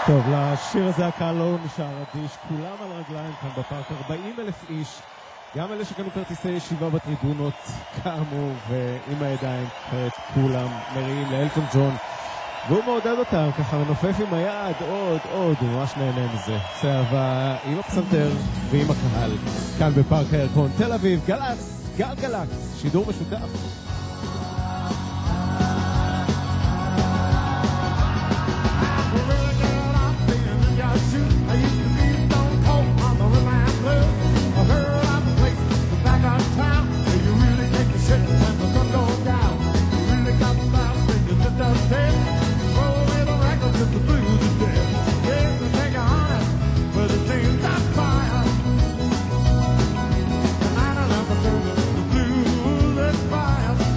טוב, לשיר הזה הקהל לא נשאר אדיש, כולם על רגליים כאן בפארק, ארבעים אלף איש, גם אלה שקנו כרטיסי ישיבה בטריבונות קמו ועם הידיים כעת כולם מריעים לאלטון ג'ון, והוא מעודד אותם, ככה מנופף עם היד, עוד, עוד, הוא ממש נהנה מזה. עושה אהבה עם הפסנתר ועם הקהל, כאן בפארק הירקון, תל אביב, גל"צ, גל גל"צ, שידור משותף. I used to be stone cold on the Reliance Blues. I heard of the place the back of town where you really take the shit when the sun goes down. You really got the style thing you just don't say. Roll with the records if the blues is dead. Yeah, they take you on it, but it seems that fire. ninety-nine percent of the blues is fire.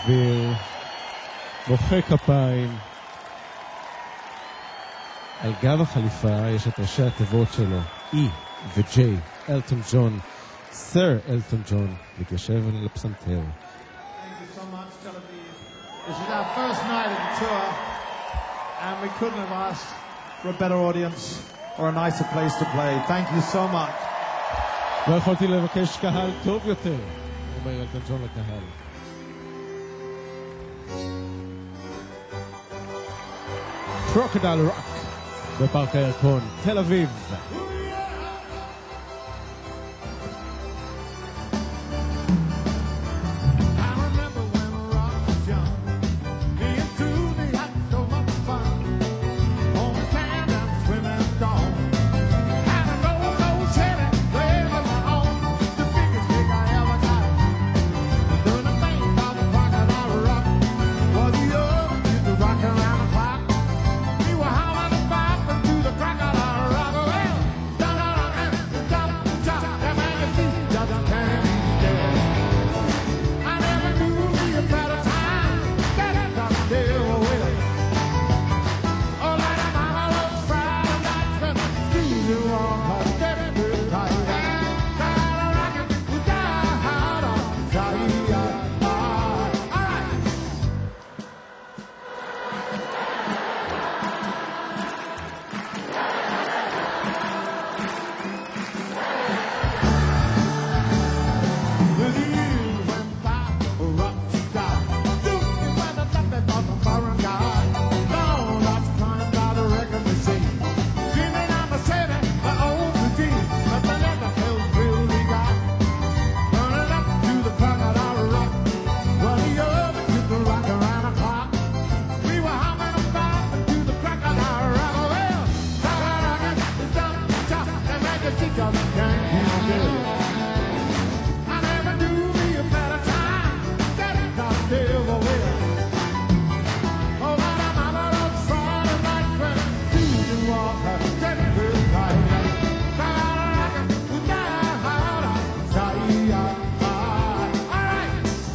באוויר, מוחא כפיים. על גב החליפה יש את ראשי התיבות שלו, E ו-J, אלטון ג'ון. סר אלטון ג'ון מתיישב על הפסנתר. Thank you so much, Tel Aviv. This is our first night of the tour, and we couldn't have asked for a better audience or a nicer place to play. Thank you so much. לא יכולתי לבקש קהל טוב יותר, אומר אלטון ג'ון לקהל. קרוקודייל רוק בפארק הירקון, תל אביב. I remember when rock was young. Me and Susie had so much fun. On the sand and swimming storm. Had a go-go Chevy, playing on my own. The biggest gig I ever got. Doing the thing called the Crocodile Rock. Was the old kid to rock around the clock. We were howling and bopping to the Crocodile Rock. Well, stop, stop, stop, that man you see just can't be still. I never knew me a better time. That is how I deal with it. Oh, like a mama loves Friday nights and sees you on her very good time. Gotta rock it, you gotta tie it. All right. The years went by, rock stopped. Soon you went and left it on the foreign guy. Long lots climbed by the record machine. Dreaming on the Chevy, my old routine. But the leather felt thrill we got. Turning up to the Crocodile Rock. Well, the other kids were rocking around the clock. We were humming and bopping to the Crocodile Rock. Well, Crocodile Rock, stop, stop, and make a seat on the gang. I never knew me a better time. That is how I deal with it. Oh, but I'm out on Friday night when Susan Walker said it real tight. All right.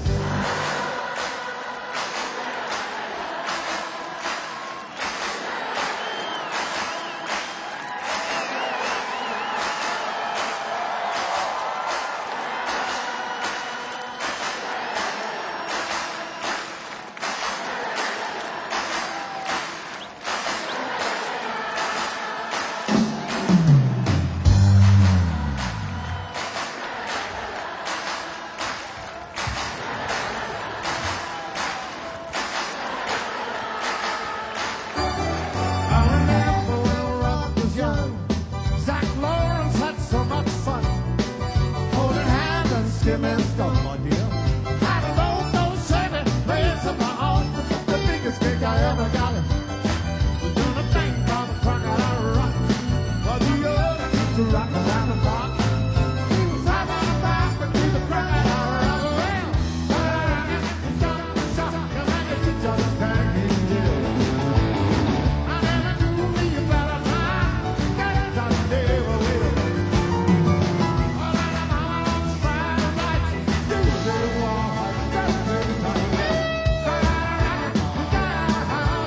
I remember when rock was young. Zach Lawrence had so much fun. Holding hands and skimming stuff, my dear. Had a low Chevy, playing some my own. The biggest gig I ever got. Was doing a thing called the Crocodile Rock. But the other kids were rocking around the clock. He was having a bath to the Crocodile Rock. Well, stop, stop, you make it to just can't be still. I never knew me a better time. That is how I deal with it. All I know on Friday nights, Susie Walker, just every time. Gotta rock it, you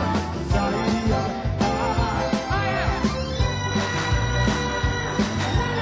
gotta tie it. Oh yeah.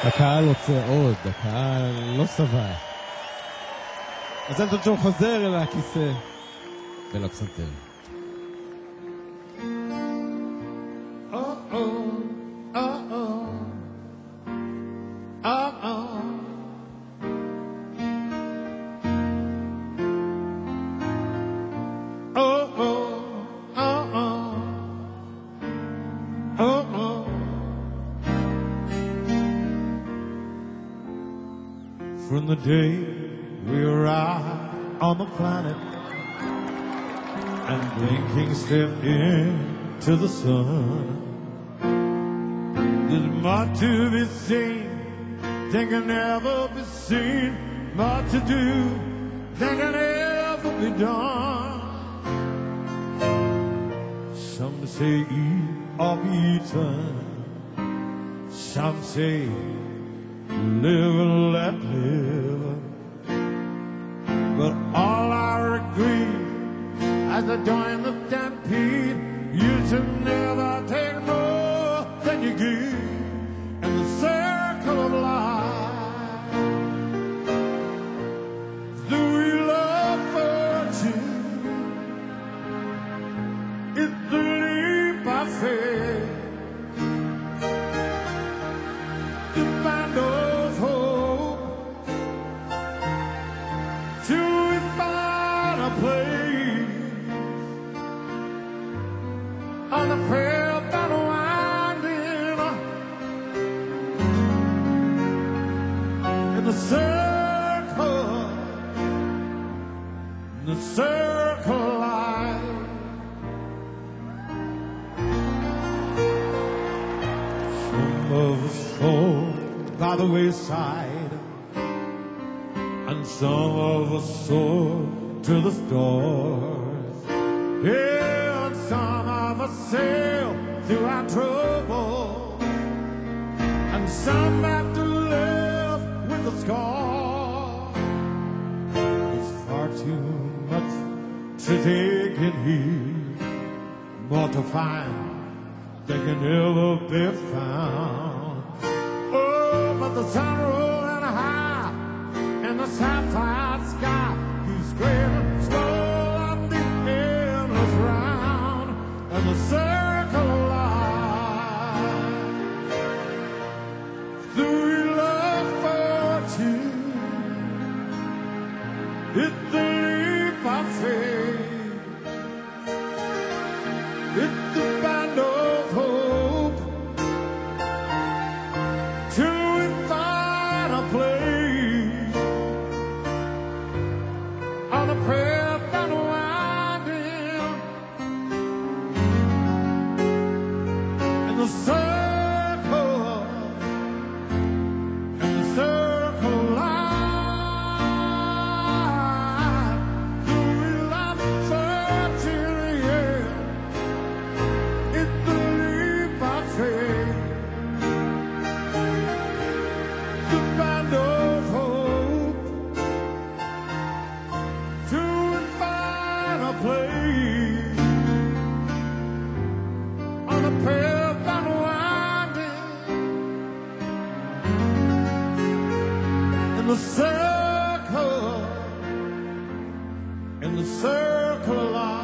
הקהל רוצה עוד, הקהל לא שבע. אז אלטון ג'ון חוזר אל הכיסא ולפסנתר. From the day we arrived on the planet and blinking stepped into the sun, there's much to be seen, that can never be seen, much to do, that can never be done. Some say eat or be eaten, some say live and let live, but all I agree as I join the stampede, you should never take more than you give in the circle of life. Do we love virtue? It's the leap I faith. The band of hope till we find a place on the path that winding in the circle, in the circle of life. Some of us fall by the wayside, and some of us soar to the stars. Yeah, and some of us sail through our trouble, and some have to live with the scar. There's far too much to take in here, more to find that can never be found. Oh, but the sun rolling high in the sapphire sky keeps screaming slow on the endless round and the circle of life. Do we love fortune? It's the leap I faith. It's the band of hope till we find a place on the path that winding in the circle, in the circle of life. Do we love virtue? Yeah, it's the leap I faith. The band of hope to find a place on a path that winding in the circle, in the circle of life.